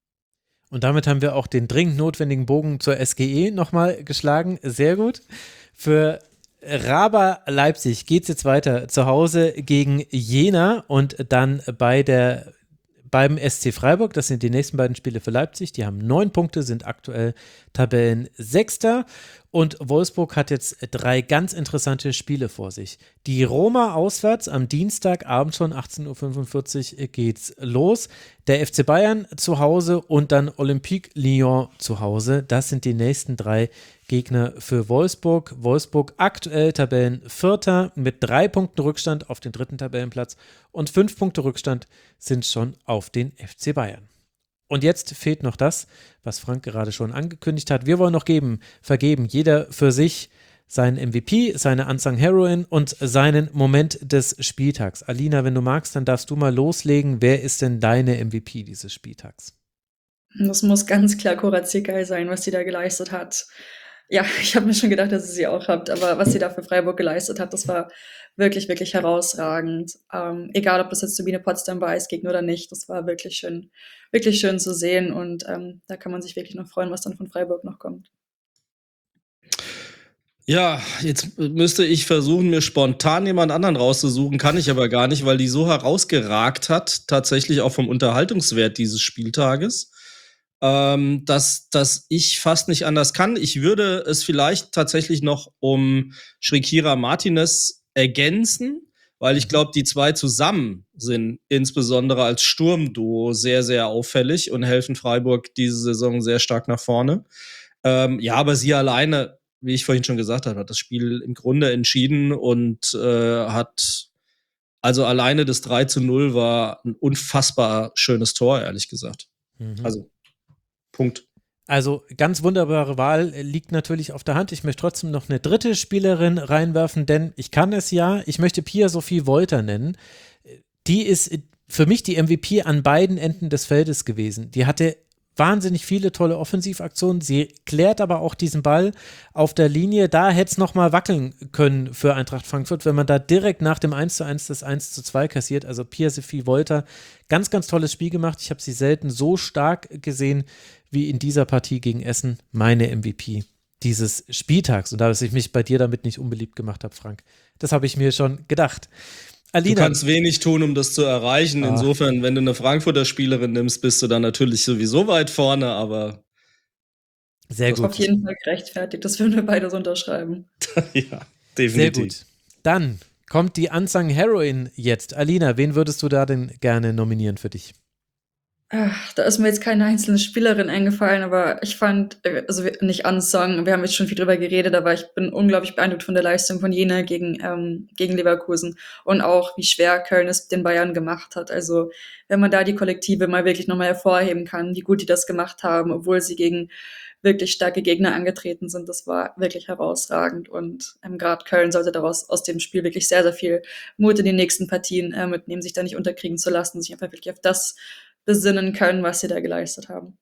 Speaker 1: Und damit haben wir auch den dringend notwendigen Bogen zur S G E nochmal geschlagen. Sehr gut. Für Raba Leipzig geht es jetzt weiter zu Hause gegen Jena und dann bei der beim S C Freiburg. Das sind die nächsten beiden Spiele für Leipzig. Die haben neun Punkte, sind aktuell Tabellensechster. Und Wolfsburg hat jetzt drei ganz interessante Spiele vor sich. Die Roma auswärts am Dienstagabend schon, achtzehn Uhr fünfundvierzig geht's los. Der F C Bayern zu Hause und dann Olympique Lyon zu Hause. Das sind die nächsten drei Gegner für Wolfsburg. Wolfsburg aktuell Tabellenvierter mit drei Punkten Rückstand auf den dritten Tabellenplatz und fünf Punkte Rückstand sind schon auf den F C Bayern. Und jetzt fehlt noch das, was Frank gerade schon angekündigt hat. Wir wollen noch geben, vergeben, jeder für sich seinen M V P, seine Unsung Heroine und seinen Moment des Spieltags. Alina, wenn du magst, dann darfst du mal loslegen. Wer ist denn deine M V P dieses Spieltags?
Speaker 5: Das muss ganz klar Cora Zickel sein, was sie da geleistet hat. Ja, ich habe mir schon gedacht, dass ihr sie auch habt, aber was sie da für Freiburg geleistet hat, das war wirklich, wirklich herausragend. Ähm, egal, ob das jetzt Turbine Potsdam war, Gegner oder nicht, das war wirklich schön, wirklich schön zu sehen und ähm, da kann man sich wirklich noch freuen, was dann von Freiburg noch kommt.
Speaker 4: Ja, jetzt müsste ich versuchen, mir spontan jemand anderen rauszusuchen, kann ich aber gar nicht, weil die so herausgeragt hat, tatsächlich auch vom Unterhaltungswert dieses Spieltages, ähm, dass, dass ich fast nicht anders kann. Ich würde es vielleicht tatsächlich noch um Shrikira Martinez ergänzen, weil ich glaube, die zwei zusammen sind insbesondere als Sturmduo sehr, sehr auffällig und helfen Freiburg diese Saison sehr stark nach vorne. Ähm, ja, aber sie alleine, wie ich vorhin schon gesagt habe, hat das Spiel im Grunde entschieden und äh, hat, also alleine das drei zu null war ein unfassbar schönes Tor, ehrlich gesagt. Mhm. Also, Punkt.
Speaker 1: Also ganz wunderbare Wahl, liegt natürlich auf der Hand. Ich möchte trotzdem noch eine dritte Spielerin reinwerfen, denn ich kann es ja, ich möchte Pia Sophie Wolter nennen. Die ist für mich die M V P an beiden Enden des Feldes gewesen. Die hatte wahnsinnig viele tolle Offensivaktionen. Sie klärt aber auch diesen Ball auf der Linie. Da hätte es nochmal wackeln können für Eintracht Frankfurt, wenn man da direkt nach dem eins zu eins das eins zu zwei kassiert. Also Pia Sophie Wolter, ganz, ganz tolles Spiel gemacht. Ich habe sie selten so stark gesehen wie in dieser Partie gegen Essen. Meine M V P dieses Spieltags. Und da ich mich bei dir damit nicht unbeliebt gemacht habe, Frank. Das habe ich mir schon gedacht. Alina.
Speaker 4: Du kannst wenig tun, um das zu erreichen. Ach. Insofern, wenn du eine Frankfurter Spielerin nimmst, bist du dann natürlich sowieso weit vorne, aber
Speaker 1: sehr gut.
Speaker 5: Auf jeden Fall gerechtfertigt. Das würden wir beide so unterschreiben.
Speaker 4: Ja, definitiv.
Speaker 1: Sehr gut. Dann kommt die Unsung Heroine jetzt. Alina, wen würdest du da denn gerne nominieren für dich?
Speaker 5: Ach, da ist mir jetzt keine einzelne Spielerin eingefallen, aber ich fand, also nicht unsung, wir haben jetzt schon viel drüber geredet, aber ich bin unglaublich beeindruckt von der Leistung von Jena gegen, ähm, gegen Leverkusen und auch, wie schwer Köln es den Bayern gemacht hat. Also wenn man da die Kollektive mal wirklich nochmal hervorheben kann, wie gut die das gemacht haben, obwohl sie gegen wirklich starke Gegner angetreten sind, das war wirklich herausragend und ähm, gerade Köln sollte daraus aus dem Spiel wirklich sehr, sehr viel Mut in die nächsten Partien äh, mitnehmen, sich da nicht unterkriegen zu lassen, sich einfach wirklich auf das besinnen können, was sie da geleistet haben.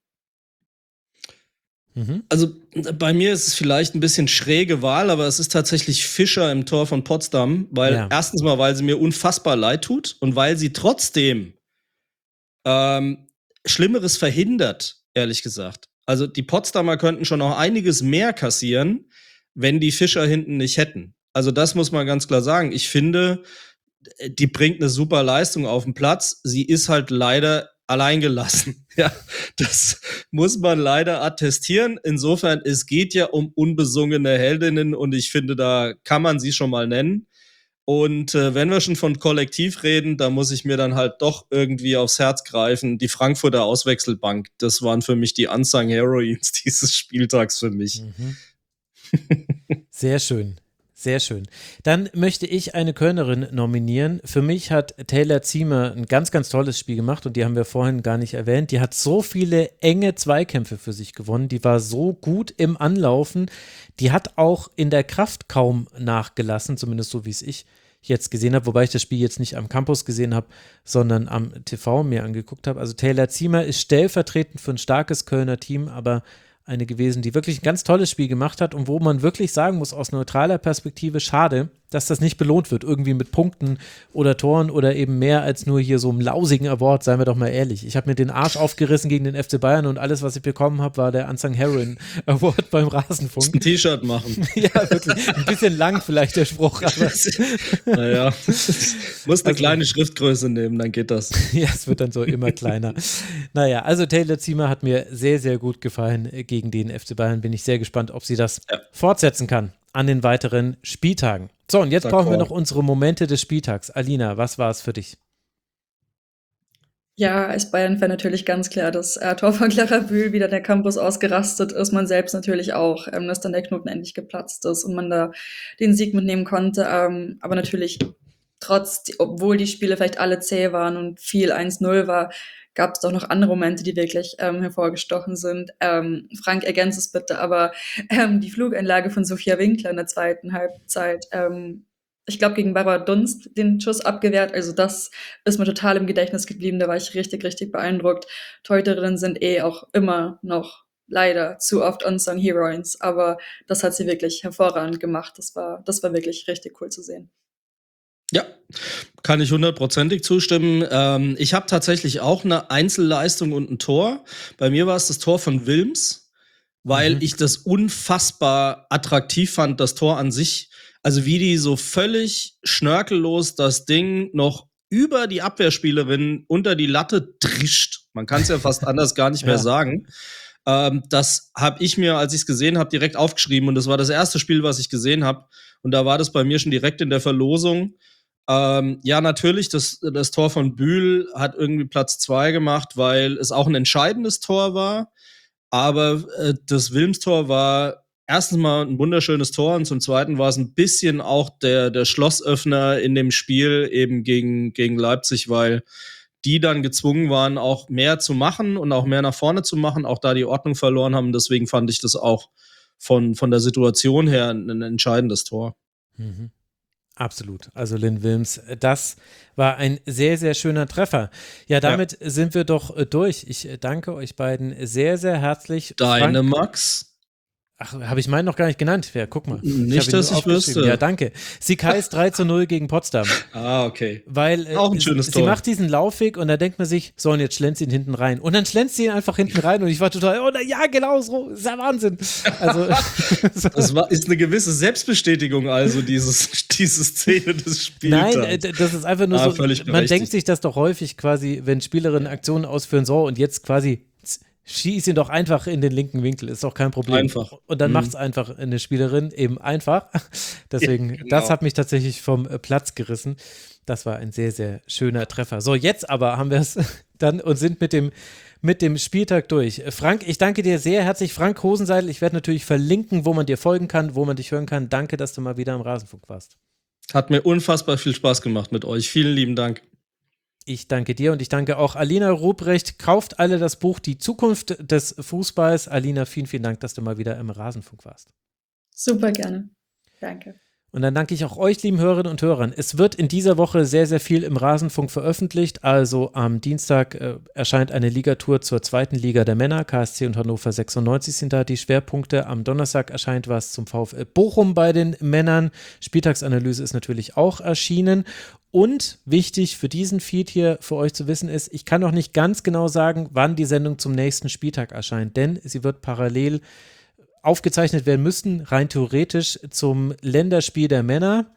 Speaker 4: Also bei mir ist es vielleicht ein bisschen schräge Wahl, aber es ist tatsächlich Fischer im Tor von Potsdam, weil ja. erstens mal, weil sie mir unfassbar leid tut und weil sie trotzdem ähm, Schlimmeres verhindert, ehrlich gesagt. Also die Potsdamer könnten schon noch einiges mehr kassieren, wenn die Fischer hinten nicht hätten. Also das muss man ganz klar sagen. Ich finde, die bringt eine super Leistung auf den Platz. Sie ist halt leider alleingelassen. Ja, das muss man leider attestieren. Insofern, es geht ja um unbesungene Heldinnen und ich finde, da kann man sie schon mal nennen. Und äh, wenn wir schon von Kollektiv reden, da muss ich mir dann halt doch irgendwie aufs Herz greifen. Die Frankfurter Auswechselbank, das waren für mich die Unsung Heroines dieses Spieltags für mich.
Speaker 1: Mhm. Sehr schön. Sehr schön. Dann möchte ich eine Kölnerin nominieren. Für mich hat Taylor Ziemer ein ganz, ganz tolles Spiel gemacht und die haben wir vorhin gar nicht erwähnt. Die hat so viele enge Zweikämpfe für sich gewonnen. Die war so gut im Anlaufen. Die hat auch in der Kraft kaum nachgelassen, zumindest so, wie es ich jetzt gesehen habe, wobei ich das Spiel jetzt nicht am Campus gesehen habe, sondern am T V mir angeguckt habe. Also Taylor Ziemer ist stellvertretend für ein starkes Kölner Team, aber eine gewesen, die wirklich ein ganz tolles Spiel gemacht hat und wo man wirklich sagen muss, aus neutraler Perspektive, schade, dass das nicht belohnt wird, irgendwie mit Punkten oder Toren oder eben mehr als nur hier so einem lausigen Award, seien wir doch mal ehrlich. Ich habe mir den Arsch aufgerissen gegen den F C Bayern und alles, was ich bekommen habe, war der Unsung Heroine Award beim Rasenfunk.
Speaker 4: Ein T-Shirt machen.
Speaker 1: Ja, wirklich. Ein bisschen lang vielleicht der Spruch, aber
Speaker 4: naja, muss eine also, kleine Schriftgröße nehmen, dann geht das.
Speaker 1: Ja, es wird dann so immer kleiner. Naja, also Taylor Ziemer hat mir sehr, sehr gut gefallen gegen den F C Bayern. Bin ich sehr gespannt, ob sie das ja. fortsetzen kann an den weiteren Spieltagen. So, und jetzt D'accord. brauchen wir noch unsere Momente des Spieltags. Alina, was war es für dich?
Speaker 5: Ja, als Bayern-Fan natürlich ganz klar, dass äh, Tor von Clara Bühl wieder der Campus ausgerastet ist, man selbst natürlich auch, ähm, dass dann der Knoten endlich geplatzt ist und man da den Sieg mitnehmen konnte. Ähm, aber natürlich, trotz, obwohl die Spiele vielleicht alle zäh waren und viel eins null war, gab es doch noch andere Momente, die wirklich ähm, hervorgestochen sind. Ähm, Frank, ergänzt es bitte, aber ähm, die Flugeinlage von Sophia Winkler in der zweiten Halbzeit, ähm, ich glaube, gegen Barbara Dunst den Schuss abgewehrt. Also das ist mir total im Gedächtnis geblieben. Da war ich richtig, richtig beeindruckt. Torhüterinnen sind eh auch immer noch leider zu oft Unsung Heroines, aber das hat sie wirklich hervorragend gemacht. Das war, das war wirklich richtig cool zu sehen.
Speaker 4: Ja, kann ich hundertprozentig zustimmen. Ähm, ich habe tatsächlich auch eine Einzelleistung und ein Tor. Bei mir war es das Tor von Wilms, weil mhm. ich das unfassbar attraktiv fand, das Tor an sich. Also wie die so völlig schnörkellos das Ding noch über die Abwehrspielerin unter die Latte drischt. Man kann es ja fast anders gar nicht mehr ja. sagen. Ähm, das habe ich mir, als ich es gesehen habe, direkt aufgeschrieben. Und das war das erste Spiel, was ich gesehen habe. Und da war das bei mir schon direkt in der Verlosung. Ähm, ja, natürlich, das, das Tor von Bühl hat irgendwie Platz zwei gemacht, weil es auch ein entscheidendes Tor war. Aber äh, das Wilms-Tor war erstens mal ein wunderschönes Tor und zum Zweiten war es ein bisschen auch der, der Schlossöffner in dem Spiel eben gegen, gegen Leipzig, weil die dann gezwungen waren, auch mehr zu machen und auch mehr nach vorne zu machen, auch da die Ordnung verloren haben. Deswegen fand ich das auch von, von der Situation her ein, ein entscheidendes Tor.
Speaker 1: Mhm. Absolut. Also Lynn Wilms, das war ein sehr, sehr schöner Treffer. Ja, damit ja. sind wir doch durch. Ich danke euch beiden sehr, sehr herzlich.
Speaker 4: Deine
Speaker 1: Frank,
Speaker 4: Max.
Speaker 1: Ach, habe ich meinen noch gar nicht genannt? Ja, guck mal.
Speaker 4: Nicht,
Speaker 1: ich
Speaker 4: dass ich wüsste.
Speaker 1: Ja, danke. Sie heißt drei zu null gegen Potsdam.
Speaker 4: Ah, okay.
Speaker 1: Weil äh,
Speaker 4: auch ein schönes
Speaker 1: sie,
Speaker 4: Tor.
Speaker 1: Sie macht diesen Laufweg und da denkt man sich, so, und jetzt schlänzt sie ihn hinten rein. Und dann schlänzt sie ihn einfach hinten rein und ich war total, oh, na, ja, genau so, ist ja Wahnsinn. Also,
Speaker 4: das war, ist eine gewisse Selbstbestätigung also, dieses, diese Szene des Spiels.
Speaker 1: Nein, das ist einfach nur ah, so, man denkt sich das doch häufig quasi, wenn Spielerinnen Aktionen ausführen, so, und jetzt quasi schieß ihn doch einfach in den linken Winkel, ist doch kein Problem.
Speaker 4: Einfach.
Speaker 1: Und dann
Speaker 4: mhm.
Speaker 1: macht es einfach eine Spielerin eben einfach. Deswegen, ja, genau. Das hat mich tatsächlich vom Platz gerissen. Das war ein sehr, sehr schöner Treffer. So, jetzt aber haben wir es dann und sind mit dem, mit dem Spieltag durch. Frank, ich danke dir sehr herzlich. Frank Hosenseidel, ich werde natürlich verlinken, wo man dir folgen kann, wo man dich hören kann. Danke, dass du mal wieder im Rasenfunk warst.
Speaker 4: Hat mir unfassbar viel Spaß gemacht mit euch. Vielen lieben Dank.
Speaker 1: Ich danke dir und ich danke auch Alina Ruprecht. Kauft alle das Buch Die Zukunft des Fußballs. Alina, vielen, vielen Dank, dass du mal wieder im Rasenfunk warst.
Speaker 5: Super gerne. Danke.
Speaker 1: Und dann danke ich auch euch, lieben Hörerinnen und Hörern. Es wird in dieser Woche sehr, sehr viel im Rasenfunk veröffentlicht. Also am Dienstag äh, erscheint eine Ligatour zur zweiten Liga der Männer. K S C und Hannover sechsundneunzig sind da die Schwerpunkte. Am Donnerstag erscheint was zum VfL Bochum bei den Männern. Spieltagsanalyse ist natürlich auch erschienen. Und wichtig für diesen Feed hier für euch zu wissen ist, ich kann noch nicht ganz genau sagen, wann die Sendung zum nächsten Spieltag erscheint, denn sie wird parallel aufgezeichnet werden müssen, rein theoretisch zum Länderspiel der Männer.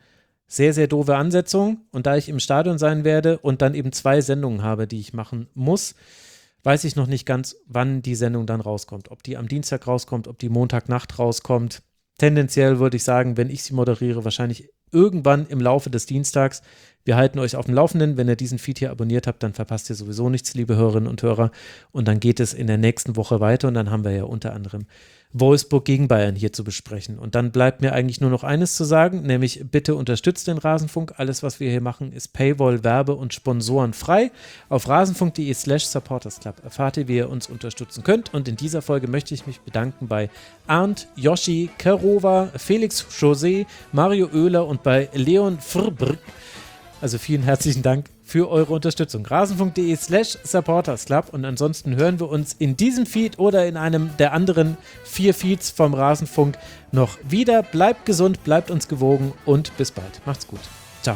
Speaker 1: Sehr, sehr doofe Ansetzung. Und da ich im Stadion sein werde und dann eben zwei Sendungen habe, die ich machen muss, weiß ich noch nicht ganz, wann die Sendung dann rauskommt. Ob die am Dienstag rauskommt, ob die Montagnacht rauskommt. Tendenziell würde ich sagen, wenn ich sie moderiere, wahrscheinlich irgendwann im Laufe des Dienstags. Wir halten euch auf dem Laufenden. Wenn ihr diesen Feed hier abonniert habt, dann verpasst ihr sowieso nichts, liebe Hörerinnen und Hörer. Und dann geht es in der nächsten Woche weiter und dann haben wir ja unter anderem Wolfsburg gegen Bayern hier zu besprechen. Und dann bleibt mir eigentlich nur noch eines zu sagen, nämlich bitte unterstützt den Rasenfunk. Alles, was wir hier machen, ist Paywall, Werbe und Sponsoren frei. Auf rasenfunk.de slash supportersclub erfahrt ihr, wie ihr uns unterstützen könnt. Und in dieser Folge möchte ich mich bedanken bei Arndt, Yoshi, Kerova, Felix José, Mario Oehler und bei Leon Frbrk. Also vielen herzlichen Dank für eure Unterstützung. rasenfunk.de slash supportersclub und ansonsten hören wir uns in diesem Feed oder in einem der anderen vier Feeds vom Rasenfunk noch wieder. Bleibt gesund, bleibt uns gewogen und bis bald. Macht's gut. Ciao.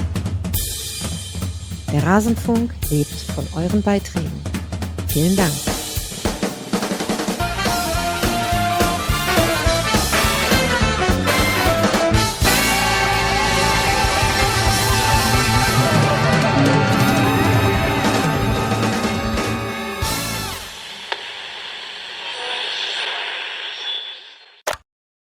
Speaker 2: Der Rasenfunk lebt von euren Beiträgen. Vielen Dank.